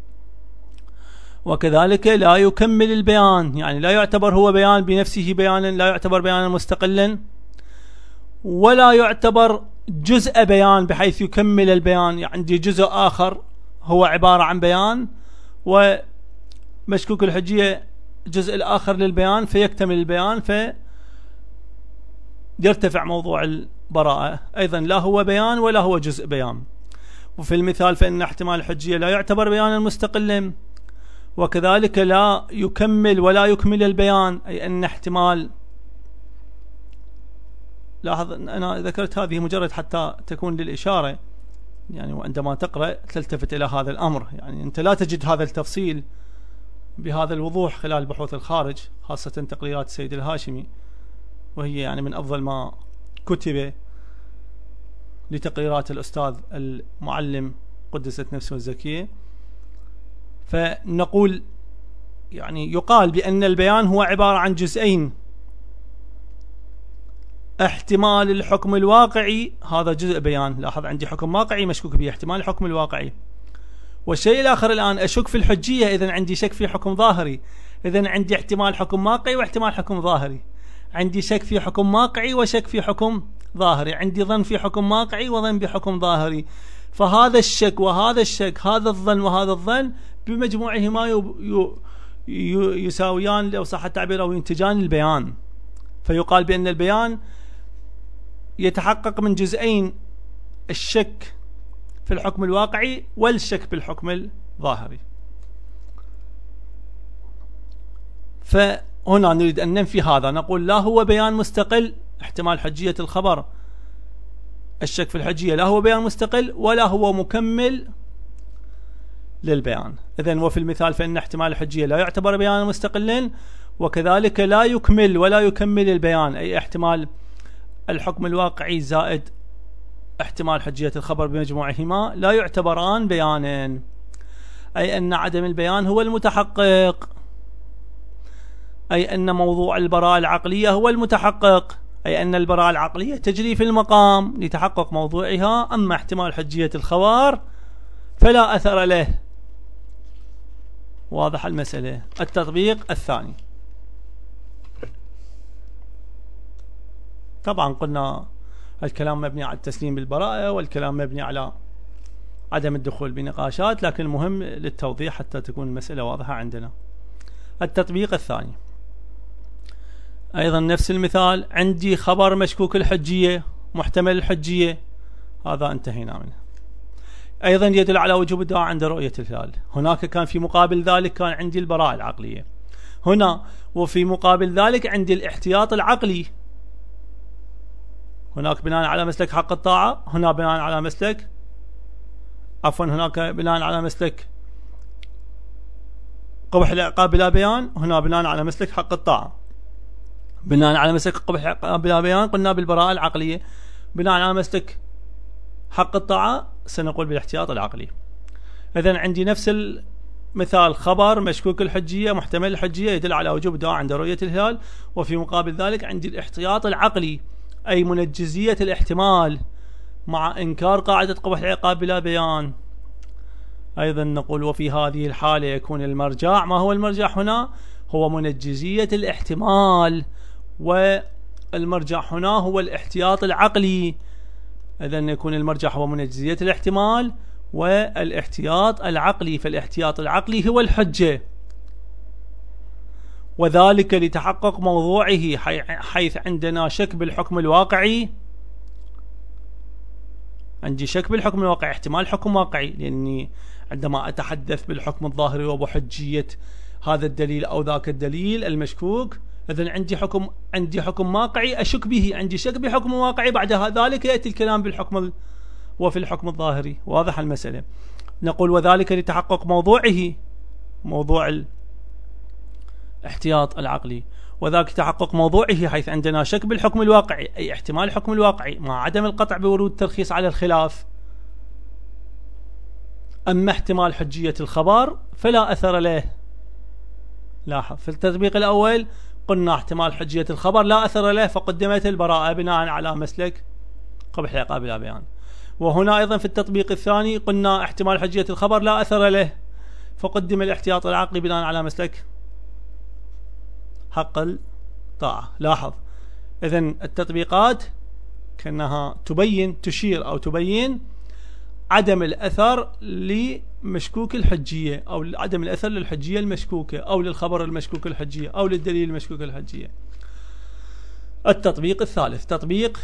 وكذلك لا يكمل البيان، يعني لا يعتبر هو بيان بنفسه بيانا، لا يعتبر بيانا مستقلا، ولا يعتبر جزء بيان بحيث يكمل البيان. يعني عندي جزء آخر هو عبارة عن بيان، ومشكوك الحجية الجزء الآخر للبيان فيكتمل البيان فيرتفع موضوع البراءة. أيضا لا هو بيان ولا هو جزء بيان. وفي المثال فإن احتمال الحجية لا يعتبر بيانا مستقلا، وكذلك لا يكمل ولا يكمل البيان، أي أن احتمال. لاحظ أنا ذكرت هذه مجرد حتى تكون للإشارة، يعني وعندما تقرأ تلتفت إلى هذا الأمر. يعني أنت لا تجد هذا التفصيل بهذا الوضوح خلال بحوث الخارج، خاصة تقريرات السيد الهاشمي، وهي يعني من أفضل ما كتب لتقريرات الأستاذ المعلم قدست نفسه الزكية. فنقول يعني يقال بأن البيان هو عبارة عن جزئين: احتمال الحكم الواقعي، هذا جزء بيان، لاحظ عندي حكم واقعي مشكوك به، احتمال الحكم الواقعي. والشيء الآخر الآن أشك في الحجية، إذن عندي شك في حكم ظاهري، إذن عندي احتمال حكم واقعي واحتمال حكم ظاهري، عندي شك في حكم واقعي وشك في حكم ظاهري، عندي ظن في حكم واقعي وظن بحكم ظاهري. فهذا الشك وهذا الشك، هذا الظن وهذا الظن بمجموعهما يساويان لو صح التعبير أو ينتجان البيان. فيقال بأن البيان يتحقق من جزئين: الشك في الحكم الواقعي والشك بالحكم الظاهري. فهنا نريد أن ننفي هذا، نقول لا هو بيان مستقل احتمال حجية الخبر، الشك في الحجية لا هو بيان مستقل ولا هو مكمل للبيان. إذن وفي المثال فإن احتمال الحجية لا يعتبر بيانا مستقلا، وكذلك لا يكمل ولا يكمل البيان، أي احتمال الحكم الواقعي زائد احتمال حجية الخبر بمجموعهما لا يعتبران بيانا، أي أن عدم البيان هو المتحقق، أي أن موضوع البراءة العقلية هو المتحقق، أي أن البراءة العقلية تجري في المقام لتحقق موضوعها، أما احتمال حجية الخبر فلا أثر له. واضح المسألة. التطبيق الثاني، طبعا قلنا الكلام مبني على التسليم بالبراءة، والكلام مبني على عدم الدخول بنقاشات، لكن المهم للتوضيح حتى تكون المسألة واضحة عندنا. التطبيق الثاني أيضا نفس المثال، عندي خبر مشكوك الحجية محتمل الحجية، هذا انتهينا منه. أيضا يدل على وجوب الدعاء عند رؤية الهلال. هناك كان في مقابل ذلك كان عندي البراءة العقلية، هنا وفي مقابل ذلك عندي الاحتياط العقلي. هناك بناء على مسلك حق الطاعة، هنا بناء على مسلك هناك بناء على مسلك قبح العقاب بلا بيان، هنا بناء على مسلك حق الطاعة. بناء على مسلك قبح العقاب بلا بيان قلنا بالبراءة العقلية، بناء على مسلك حق الطاعة سنقول بالاحتياط العقلي. إذن عندي نفس المثال، خبر مشكوك الحجية محتمل الحجية يدل على وجوب الدعاء عند رؤية الهلال، وفي مقابل ذلك عندي الاحتياط العقلي أي منجزية الاحتمال مع إنكار قاعدة قبح العقاب بلا بيان. أيضا نقول وفي هذه الحالة يكون المرجع، ما هو المرجع هنا؟ هو منجزية الاحتمال، والمرجع هنا هو الاحتياط العقلي. إذن يكون المرجع هو منجزية الاحتمال والاحتياط العقلي، فالاحتياط العقلي هو الحجة، وذلك لتحقق موضوعه، حيث عندنا شك بالحكم الواقعي. عندي شك بالحكم الواقعي، احتمال حكم واقعي، لأني عندما أتحدث بالحكم الظاهري وبحجية هذا الدليل أو ذاك الدليل المشكوك، إذن عندي حكم واقعي أشك به، عندي شك بحكم واقعي، بعد ذلك يأتي الكلام بالحكم وفي الحكم الظاهري. واضح المسألة. نقول وذلك لتحقق موضوعه، موضوع الاحتياط العقلي، وذلك تحقق موضوعه حيث عندنا شك بالحكم الواقعي أي احتمال الحكم الواقعي مع عدم القطع بورود الترخيص على الخلاف. أما احتمال حجية الخبر فلا أثر له. لاحظ في التطبيق الأول قلنا احتمال حجية الخبر لا أثر له، فقدمت البراءة بناء على مسلك قبح العقاب بلا بيان. وهنا أيضا في التطبيق الثاني قلنا احتمال حجية الخبر لا أثر له، فقدم الاحتياط العقلي بناء على مسلك حق الطاعة. لاحظ إذن التطبيقات كأنها تشير أو تبين عدم الأثر لمشكوك الحجية، أو عدم الأثر للحجية المشكوكة، أو للخبر المشكوك الحجية، أو للدليل المشكوك الحجية. التطبيق الثالث، تطبيق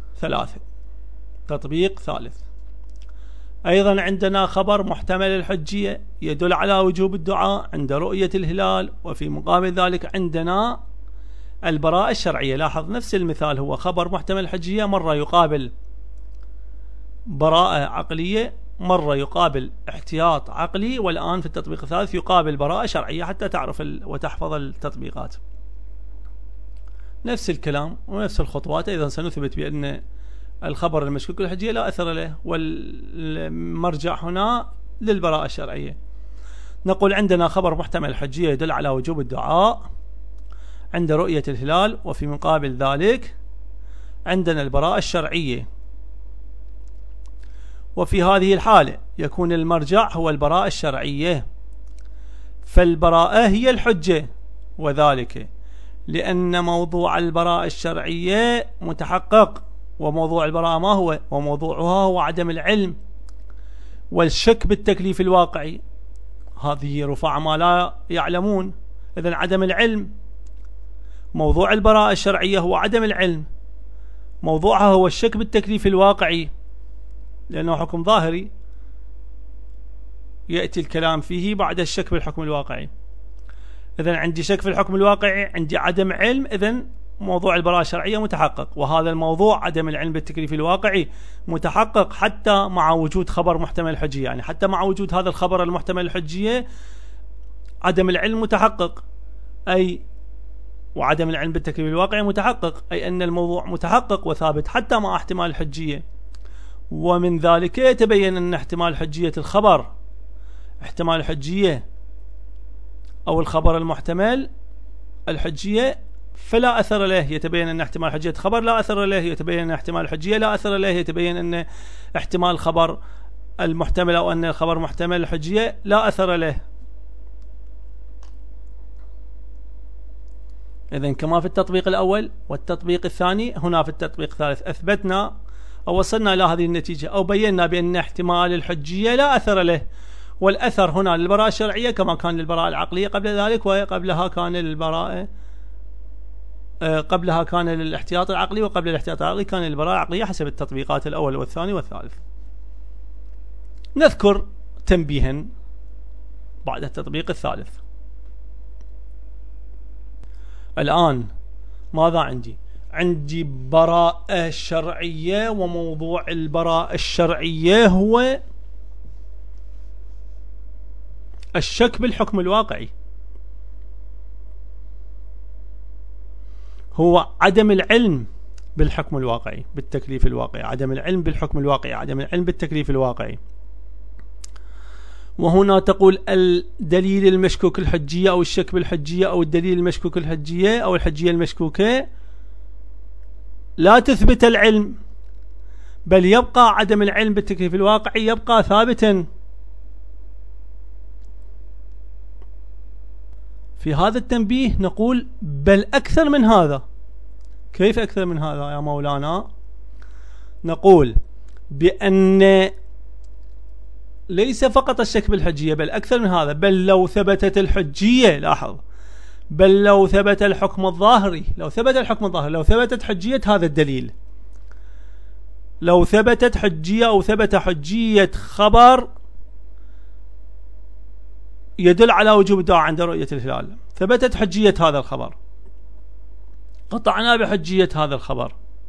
ثالث أيضا عندنا خبر محتمل الحجية يدل على وجوب الدعاء عند رؤية الهلال، وفي مقابل ذلك عندنا البراءة الشرعية. لاحظ نفس المثال، هو خبر محتمل الحجية، مرة يقابل براءة عقلية، مرة يقابل احتياط عقلي، والآن في التطبيق الثالث يقابل براءة شرعية، حتى تعرف وتحفظ التطبيقات. نفس الكلام ونفس الخطوات. إذا سنثبت بأن الخبر المشكوك الحجية لا أثر له، والمرجع هنا للبراءة الشرعية. نقول عندنا خبر محتمل الحجية يدل على وجوب الدعاء عند رؤية الهلال، وفي مقابل ذلك عندنا البراءة الشرعية، وفي هذه الحالة يكون المرجع هو البراءة الشرعية، فالبراءة هي الحجة، وذلك لأن موضوع البراءة الشرعية متحقق. وموضوع البراءة ما هو؟ وموضوعها هو عدم العلم والشك بالتكليف الواقعي. هذه رفع ما لا يعلمون. إذن عدم العلم، موضوع البراءة الشرعية هو عدم العلم، موضوعها هو الشك بالتكليف الواقعي، لأنه حكم ظاهري يأتي الكلام فيه بعد الشك بالحكم الواقعي. إذن عندي شك في الحكم الواقعي، عندي عدم علم، إذن موضوع البراءة الشرعية متحقق. وهذا الموضوع عدم العلم بالتكليف الواقعي متحقق حتى مع وجود خبر محتمل الحجية، يعني حتى مع وجود هذا الخبر المحتمل الحجية عدم العلم متحقق، أي وعدم العلم بالتكليف الواقعي متحقق، أي أن الموضوع متحقق وثابت حتى مع احتمال الحجية. ومن ذلك يتبين أن احتمال حجية الخبر، احتمال الحجية أو الخبر المحتمل الحجية فلا أثر له، يتبين أن احتمال حجية خبر لا أثر له، يتبين أن احتمال الحجية لا أثر له، يتبين أن احتمال الخبر المحتمل أو أن الخبر محتمل الحجية لا أثر له. إذن كما في التطبيق الأول والتطبيق الثاني، هنا في التطبيق الثالث أثبتنا أو وصلنا إلى هذه النتيجة، أو بينا بأن احتمال الحجية لا أثر له، والأثر هنا للبراءة الشرعية كما كان للبراءة العقلية قبل ذلك، وقبلها كان للبراءة قبلها كان للاحتياط العقلي، وقبل الاحتياط العقلي كان للبراءة العقلية حسب التطبيقات الأول والثاني والثالث. نذكر تنبيها بعد التطبيق الثالث. الآن ماذا عندي؟ عندي براءة شرعية، وموضوع البراءة الشرعية هو الشك بالحكم الواقعي، هو عدم العلم بالحكم الواقعي بالتكليف الواقعي، عدم العلم بالحكم الواقعي، عدم العلم بالتكليف الواقعي. وهنا تقول الدليل المشكوك الحجية أو الشك بالحجية أو الدليل المشكوك الحجية أو الحجية المشكوكة لا تثبت العلم، بل يبقى عدم العلم بالتكليف الواقعي يبقى ثابتا. في هذا التنبيه نقول بل أكثر من هذا. كيف أكثر من هذا يا مولانا؟ نقول بأن ليس فقط الشك بالحجية، بل أكثر من هذا، بل لو ثبتت الحجية، لاحظ، بل لو ثبت الحكم الظاهري، لو ثبت الحكم الظاهري، لو ثبتت حجية هذا الدليل، لو ثبتت حجية أو ثبت حجية خبر يدل على وجوب الدعاء عند رؤية الهلال، ثبتت حجية هذا الخبر، قطعنا بحجية هذا الخبر،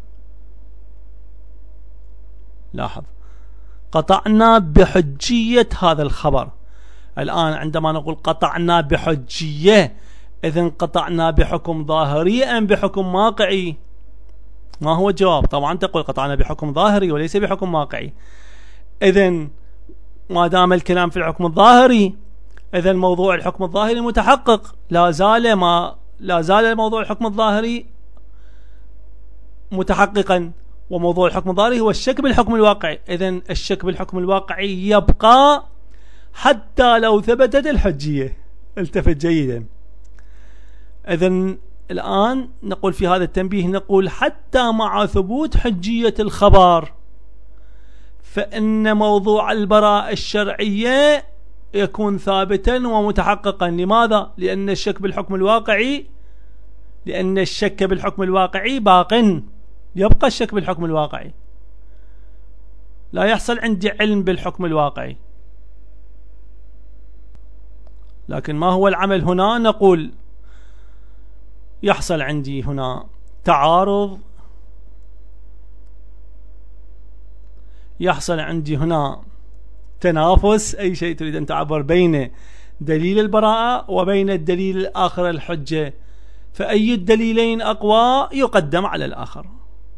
لاحظ، قطعنا بحجية هذا الخبر. الآن عندما نقول قطعنا بحجية، إذن قطعنا بحكم ظاهري أم بحكم واقعي؟ ما هو الجواب؟ طبعا تقول قطعنا بحكم ظاهري وليس بحكم واقعي. إذن ما دام الكلام في الحكم الظاهري، إذن موضوع الحكم الظاهري متحقق، لا زال موضوع الحكم الظاهري متحققا، وموضوع الحكم الظاهري هو الشك بالحكم الواقعي. إذن الشك بالحكم الواقعي يبقى حتى لو ثبتت الحجية. التفت جيدا. إذن الآن نقول في هذا التنبيه، نقول حتى مع ثبوت حجية الخبر فإن موضوع البراءة الشرعية يكون ثابتا ومتحققا. لماذا؟ لأن الشك بالحكم الواقعي باق، يبقى الشك بالحكم الواقعي، لا يحصل عندي علم بالحكم الواقعي. لكن ما هو العمل هنا؟ نقول يحصل عندي هنا تعارض، يحصل عندي هنا تنافس، أي شيء تريد أن تعبر بين دليل البراءة وبين الدليل الآخر الحجة، فأي الدليلين أقوى يقدم على الآخر.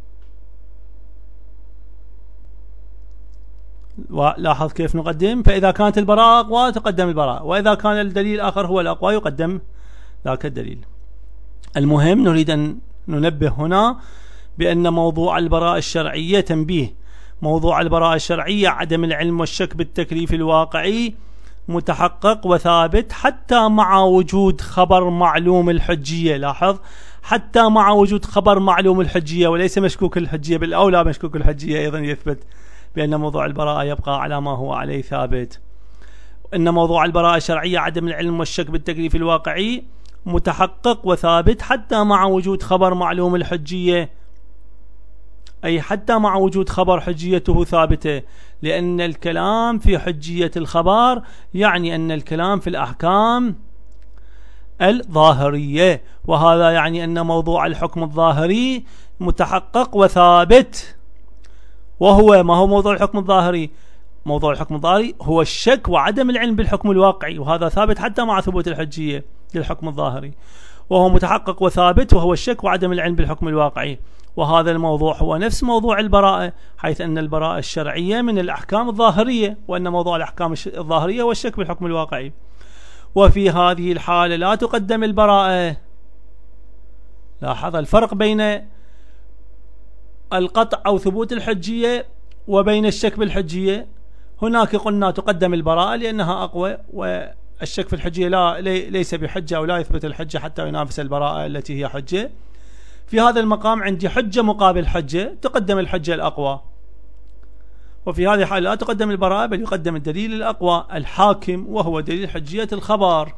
لاحظ كيف نقدم؟ فإذا كانت البراءة أقوى تقدم البراءة، وإذا كان الدليل الآخر هو الأقوى يقدم ذاك الدليل. المهم نريد أن ننبه هنا بأن موضوع البراءة الشرعية تنبيه، موضوع البراءة الشرعية عدم العلم والشك بالتكليف الواقعي متحقق وثابت حتى مع وجود خبر معلوم الحجية. لاحظ، حتى مع وجود خبر معلوم الحجية وليس مشكوك الحجية، بالأولى مشكوك الحجية أيضا يثبت بأن موضوع البراءة يبقى على ما هو عليه ثابت. إن موضوع البراءة الشرعية عدم العلم والشك بالتكليف الواقعي متحقق وثابت حتى مع وجود خبر معلوم الحجية، أي حتى مع وجود خبر حجيته ثابتة، لأن الكلام في حجية الخبر يعني أن الكلام في الأحكام الظاهرية، وهذا يعني أن موضوع الحكم الظاهري متحقق وثابت. وهو ما هو موضوع الحكم الظاهري؟ موضوع الحكم الظاهري هو الشك وعدم العلم بالحكم الواقعي، وهذا ثابت حتى مع ثبوت الحجية للحكم الظاهري، وهو متحقق وثابت وهو الشك وعدم العلم بالحكم الواقعي. وهذا الموضوع هو نفس موضوع البراءة، حيث أن البراءة الشرعية من الأحكام الظاهرية، وأن موضوع الأحكام الظاهرية هو الشك بالحكم الواقعي. وفي هذه الحالة لا تقدم البراءة. لاحظ الفرق بين القطع أو ثبوت الحجية وبين الشك بالحجية. هناك قلنا تقدم البراءة لأنها أقوى، والشك في الحجية ليس بحجة أو لا يثبت الحجة حتى ينافس البراءة التي هي حجة. في هذا المقام عندي حجة مقابل حجة، تقدم الحجة الأقوى. وفي هذه الحالة لا تقدم البراءة بل يقدم الدليل الأقوى الحاكم، وهو دليل حجية الخبر.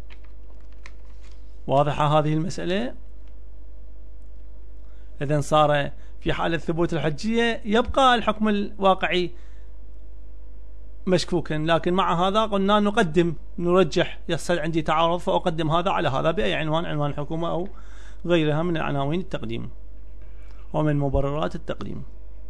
واضحة هذه المسألة؟ إذن صار في حالة ثبوت الحجية يبقى الحكم الواقعي مشكوكا، لكن مع هذا قلنا نرجح، يحصل عندي تعارض فأقدم هذا على هذا بأي عنوان، عنوان الحكومة أو غيرها من عناوين التقديم. ومن مبررات التقديم.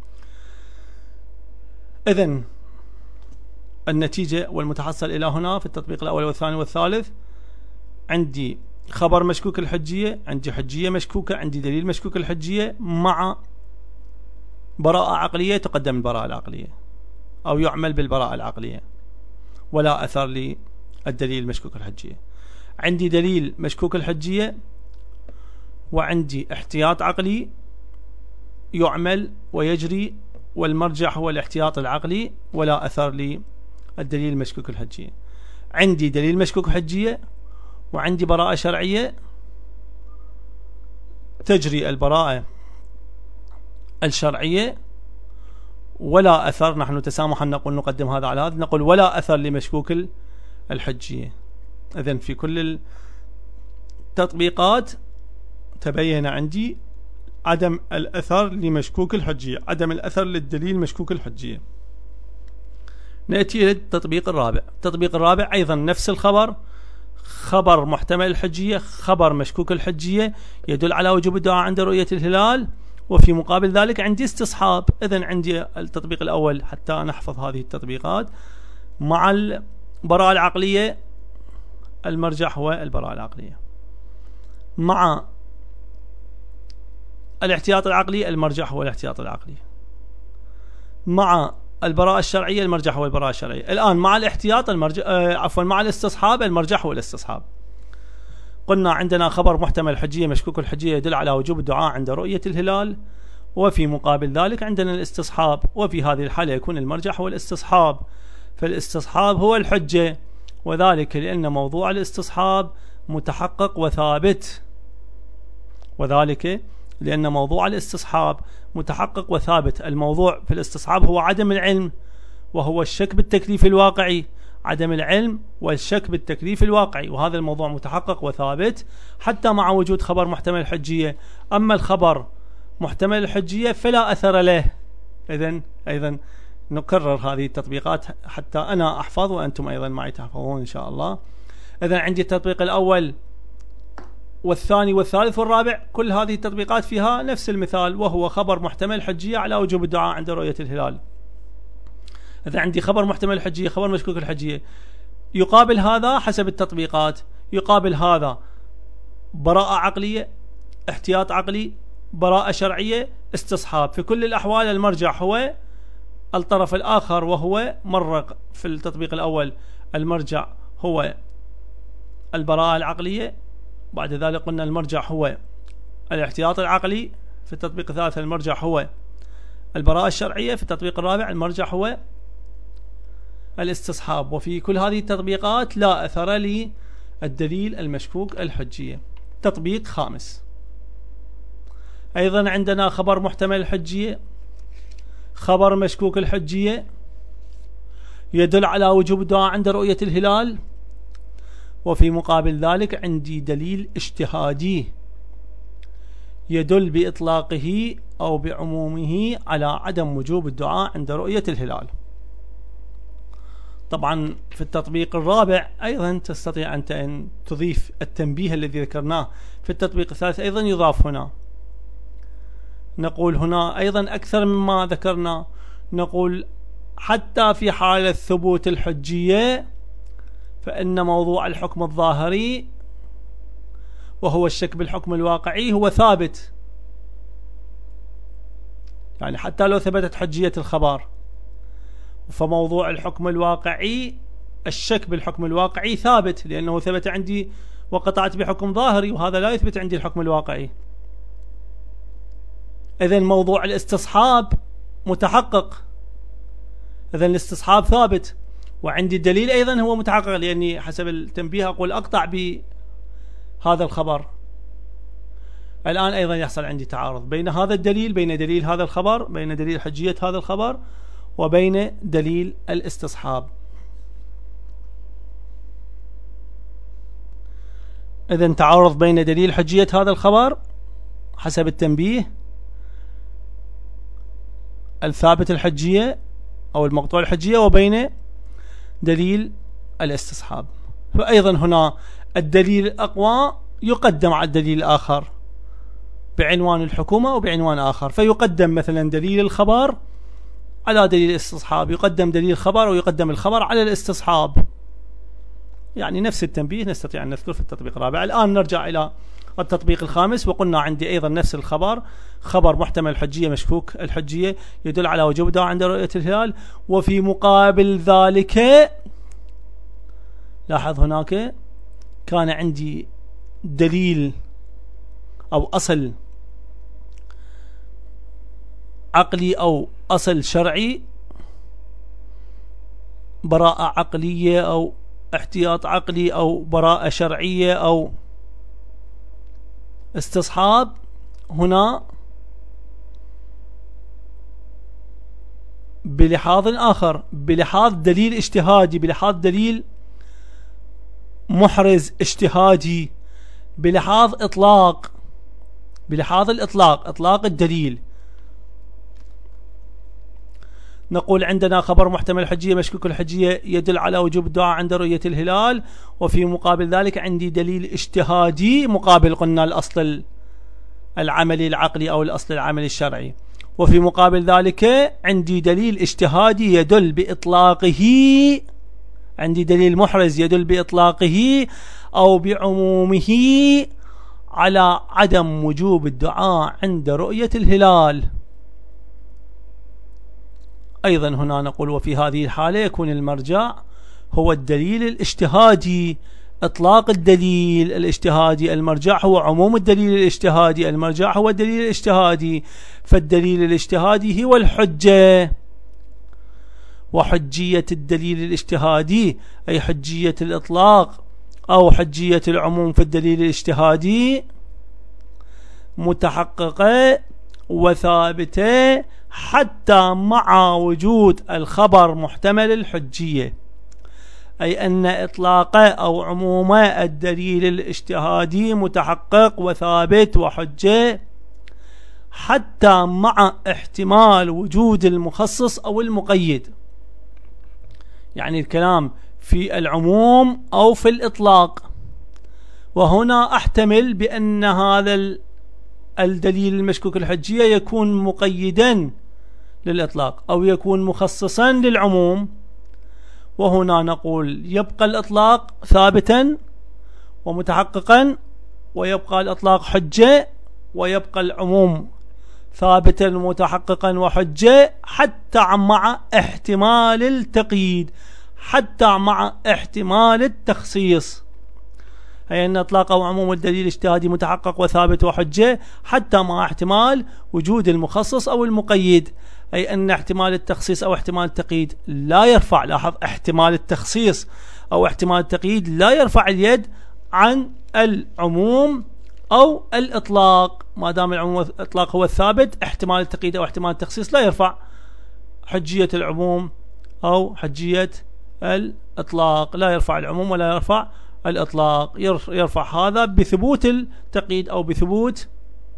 إذن النتيجة والمتحصل إلى هنا في التطبيق الأول والثاني والثالث: عندي خبر مشكوك الحجية، عندي حجية مشكوكة، عندي دليل مشكوك الحجية مع براءة عقلية، تقدم البراءة العقلية أو يعمل بالبراءة العقلية ولا أثر للدليل مشكوك الحجية. عندي دليل مشكوك الحجية وعندي احتياط عقلي يعمل ويجري، والمرجع هو الاحتياط العقلي ولا أثر للدليل مشكوك الحجية. عندي دليل مشكوك الحجية وعندي براءة شرعية، تجري البراءة الشرعية ولا أثر، نحن تسامحا نقول نقدم هذا على هذا، نقول ولا أثر لمشكوك الحجية. إذن في كل التطبيقات تبين عندي عدم الأثر لمشكوك الحجية، عدم الأثر للدليل مشكوك الحجية. نأتي للتطبيق الرابع. التطبيق الرابع أيضا نفس الخبر، خبر محتمل الحجية، خبر مشكوك الحجية، يدل على وجوب الدعاء عند رؤية الهلال، وفي مقابل ذلك عندي استصحاب. إذن عندي التطبيق الأول حتى نحفظ هذه التطبيقات: مع البراءة العقلية المرجع هو البراءة العقلية، مع الاحتياط العقلي المرجع هو الاحتياط العقلي، مع البراءة الشرعية المرجع هو البراءة الشرعية. الآن مع الاحتياط المرجع مع الاستصحاب المرجع هو الاستصحاب. قلنا عندنا خبر محتمل الحجية مشكوك الحجية يدل على وجوب الدعاء عند رؤية الهلال، وفي مقابل ذلك عندنا الاستصحاب، وفي هذه الحالة يكون المرجع هو الاستصحاب، فالاستصحاب هو الحجة، وذلك لأن موضوع الاستصحاب متحقق وثابت، وذلك لأن موضوع الاستصحاب متحقق وثابت. الموضوع في الاستصحاب هو عدم العلم وهو الشك بالتكليف الواقعي، عدم العلم والشك بالتكليف الواقعي، وهذا الموضوع متحقق وثابت حتى مع وجود خبر محتمل الحجية. أما الخبر محتمل الحجية فلا أثر له. إذن أيضا نكرر هذه التطبيقات حتى أنا أحفظ وأنتم أيضا معي تحفظون إن شاء الله. إذن عندي التطبيق الأول والثاني والثالث والرابع، كل هذه التطبيقات فيها نفس المثال، وهو خبر محتمل حجية على وجوب الدعاء عند رؤية الهلال. إذا عندي خبر محتمل الحجية، خبر مشكوك الحجية، يقابل هذا حسب التطبيقات، يقابل هذا براءة عقلية، احتياط عقلي، براءة شرعية، استصحاب. في كل الأحوال المرجع هو الطرف الآخر، وهو مرق في التطبيق الأول المرجع هو البراءة العقلية، بعد ذلك قلنا المرجع هو الاحتياط العقلي، في التطبيق الثالث المرجع هو البراءة الشرعية، في التطبيق الرابع المرجع هو الاستصحاب. وفي كل هذه التطبيقات لا أثر للدليل المشكوك الحجية. تطبيق خامس، أيضا عندنا خبر محتمل الحجية، خبر مشكوك الحجية، يدل على وجوب الدعاء عند رؤية الهلال، وفي مقابل ذلك عندي دليل اجتهادي يدل بإطلاقه أو بعمومه على عدم وجوب الدعاء عند رؤية الهلال. طبعا في التطبيق الرابع أيضا تستطيع أن تضيف التنبيه الذي ذكرناه في التطبيق الثالث، أيضا يضاف هنا. نقول هنا أيضا أكثر مما ذكرنا، نقول حتى في حالة ثبوت الحجية فإن موضوع الحكم الظاهري وهو الشك بالحكم الواقعي هو ثابت. يعني حتى لو ثبتت حجية الخبر، فموضوع الحكم الواقعي الشك بالحكم الواقعي ثابت، لأنه ثبت عندي وقطعت بحكم ظاهري، وهذا لا يثبت عندي الحكم الواقعي. إذن موضوع الاستصحاب متحقق، إذن الاستصحاب ثابت، وعندي الدليل أيضا هو متحقق، لأني حسب التنبيه أقول أقطع بهذا الخبر. الآن أيضا يحصل عندي تعارض بين هذا الدليل، بين دليل هذا الخبر، بين دليل حجية هذا الخبر، وبين دليل الاستصحاب. إذن تعارض بين دليل حجية هذا الخبر حسب التنبيه الثابت الحجية أو المقطوع الحجية، وبين دليل الاستصحاب. فأيضا هنا الدليل الأقوى يقدم على الدليل الآخر، بعنوان الحكومة أو بعنوان آخر، فيقدم مثلا دليل الخبر على دليل الاستصحاب، يقدم دليل الخبر ويقدم الخبر على الاستصحاب. يعني نفس التنبيه نستطيع أن نذكر في التطبيق الرابع. الآن نرجع إلى التطبيق الخامس، وقلنا عندي أيضا نفس الخبر، خبر محتمل الحجية مشكوك الحجية يدل على وجوب الدعاء عند رؤية الهلال. وفي مقابل ذلك لاحظ هناك كان عندي دليل أو أصل عقلي أو أصل شرعي، براءة عقلية أو احتياط عقلي أو براءة شرعية أو استصحاب. هنا بلحاظ آخر، بلحاظ دليل اجتهادي، بلحاظ دليل محرز اجتهادي، بلحاظ إطلاق، بلحاظ الإطلاق، إطلاق الدليل. نقول عندنا خبر محتمل الحجية مشكوك الحجية يدل على وجوب الدعاء عند رؤية الهلال، وفي مقابل ذلك عندي دليل اجتهادي مقابل قلنا الأصل العملي العقلي أو الأصل العملي الشرعي. وفي مقابل ذلك عندي دليل اجتهادي يدل بإطلاقه، عندي دليل محرز يدل بإطلاقه أو بعمومه على عدم وجوب الدعاء عند رؤية الهلال. أيضا هنا نقول وفي هذه الحالة يكون المرجع هو الدليل الاجتهادي، إطلاق الدليل الاجتهادي، المرجع هو عموم الدليل الاجتهادي، المرجع هو الدليل الاجتهادي. فالدليل الاجتهادي هو الحجة، وحجية الدليل الاجتهادي أي حجية الإطلاق أو حجية العموم في الدليل الاجتهادي متحققة وثابتة حتى مع وجود الخبر محتمل الحجية، أي أن إطلاق أو عموم الدليل الاجتهادي متحقق وثابت وحجة حتى مع احتمال وجود المخصص أو المقيد. يعني الكلام في العموم أو في الإطلاق. وهنا أحتمل بأن هذا الدليل المشكوك الحجية يكون مقيدا للإطلاق أو يكون مخصصا للعموم، وهنا نقول يبقى الإطلاق ثابتا ومتحققا، ويبقى الإطلاق حجة، ويبقى العموم ثابتا متحققا وحجة حتى مع احتمال التقييد، حتى مع احتمال التخصيص، أي أن إطلاق أو عموم الدليل الاجتهادي متحقق وثابت وحجة حتى مع احتمال وجود المخصص أو المقيد، أي أن احتمال التخصيص أو احتمال التقييد لا يرفع، لاحظ احتمال التخصيص أو احتمال التقييد لا يرفع اليد عن العموم أو الإطلاق. ما دام العموم والإطلاق هو الثابت، احتمال التقييد أو احتمال التخصيص لا يرفع حجية العموم أو حجية الإطلاق، لا يرفع العموم ولا يرفع الإطلاق، يرفع هذا بثبوت التقييد أو بثبوت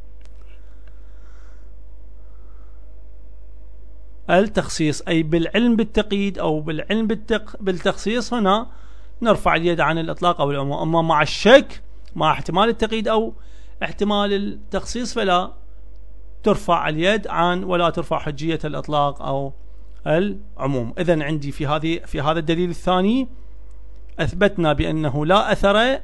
التخصيص، أي بالعلم بالتقييد أو بالعلم بالتخصيص هنا نرفع اليد عن الإطلاق أو العموم. أما مع الشك مع احتمال التقييد أو احتمال التخصيص فلا ترفع اليد عن ولا ترفع حجية الإطلاق أو العموم. إذن عندي في هذا الدليل الثاني أثبتنا بأنه لا أثر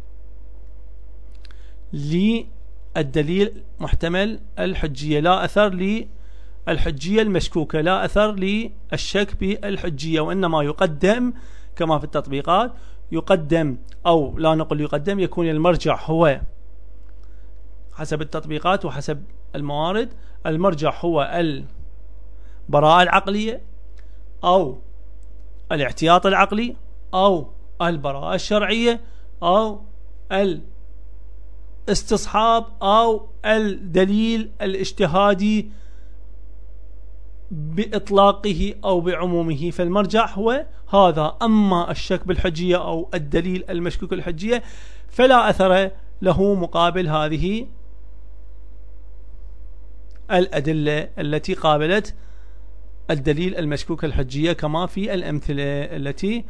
للدليل محتمل الحجية، لا أثر للحجية المشكوكة، لا أثر للشك بالحجية، وإنما يقدم كما في التطبيقات، يقدم أو لا نقول يقدم، يكون المرجع هو حسب التطبيقات وحسب الموارد، المرجع هو البراءة العقلية أو الاحتياط العقلي أو البراءة الشرعية أو الاستصحاب أو الدليل الاجتهادي بإطلاقه أو بعمومه، فالمرجع هو هذا. أما الشك بالحجية أو الدليل المشكوك الحجية فلا أثر له مقابل هذه الأدلة التي قابلت الدليل المشكوك الحجية كما في الأمثلة التي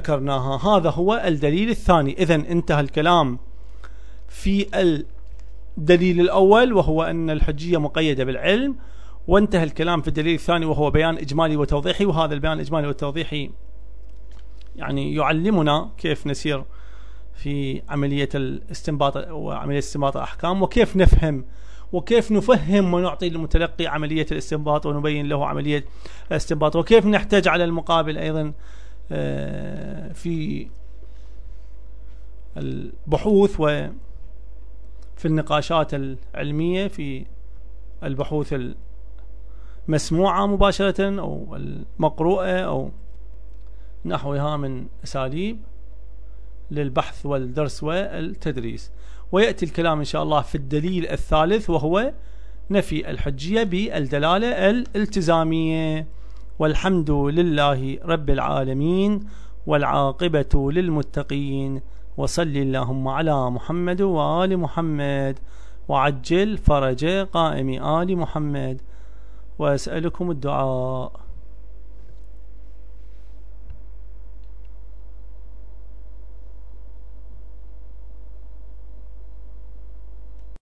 ذكرناها. هذا هو الدليل الثاني. إذن انتهى الكلام في الدليل الأول وهو أن الحجية مقيدة بالعلم، وانتهى الكلام في الدليل الثاني وهو بيان إجمالي وتوضيحي. وهذا البيان الإجمالي والتوضيحي يعني يعلمنا كيف نسير في عملية الاستنباط وعملية استنباط الأحكام، وكيف نفهم وكيف نفهم ونعطي للمتلقي عملية الاستنباط ونبين له عملية الاستنباط، وكيف نحتاج على المقابل أيضا في البحوث وفي النقاشات العلمية، في البحوث المسموعة مباشرة أو المقروءة أو نحوها من أساليب للبحث والدرس والتدريس. ويأتي الكلام إن شاء الله في الدليل الثالث وهو نفي الحجية بالدلالة الالتزامية. والحمد لله رب العالمين والعاقبة للمتقين، وصل اللهم على محمد وآل محمد وعجل فرج قائم آل محمد، وأسألكم الدعاء.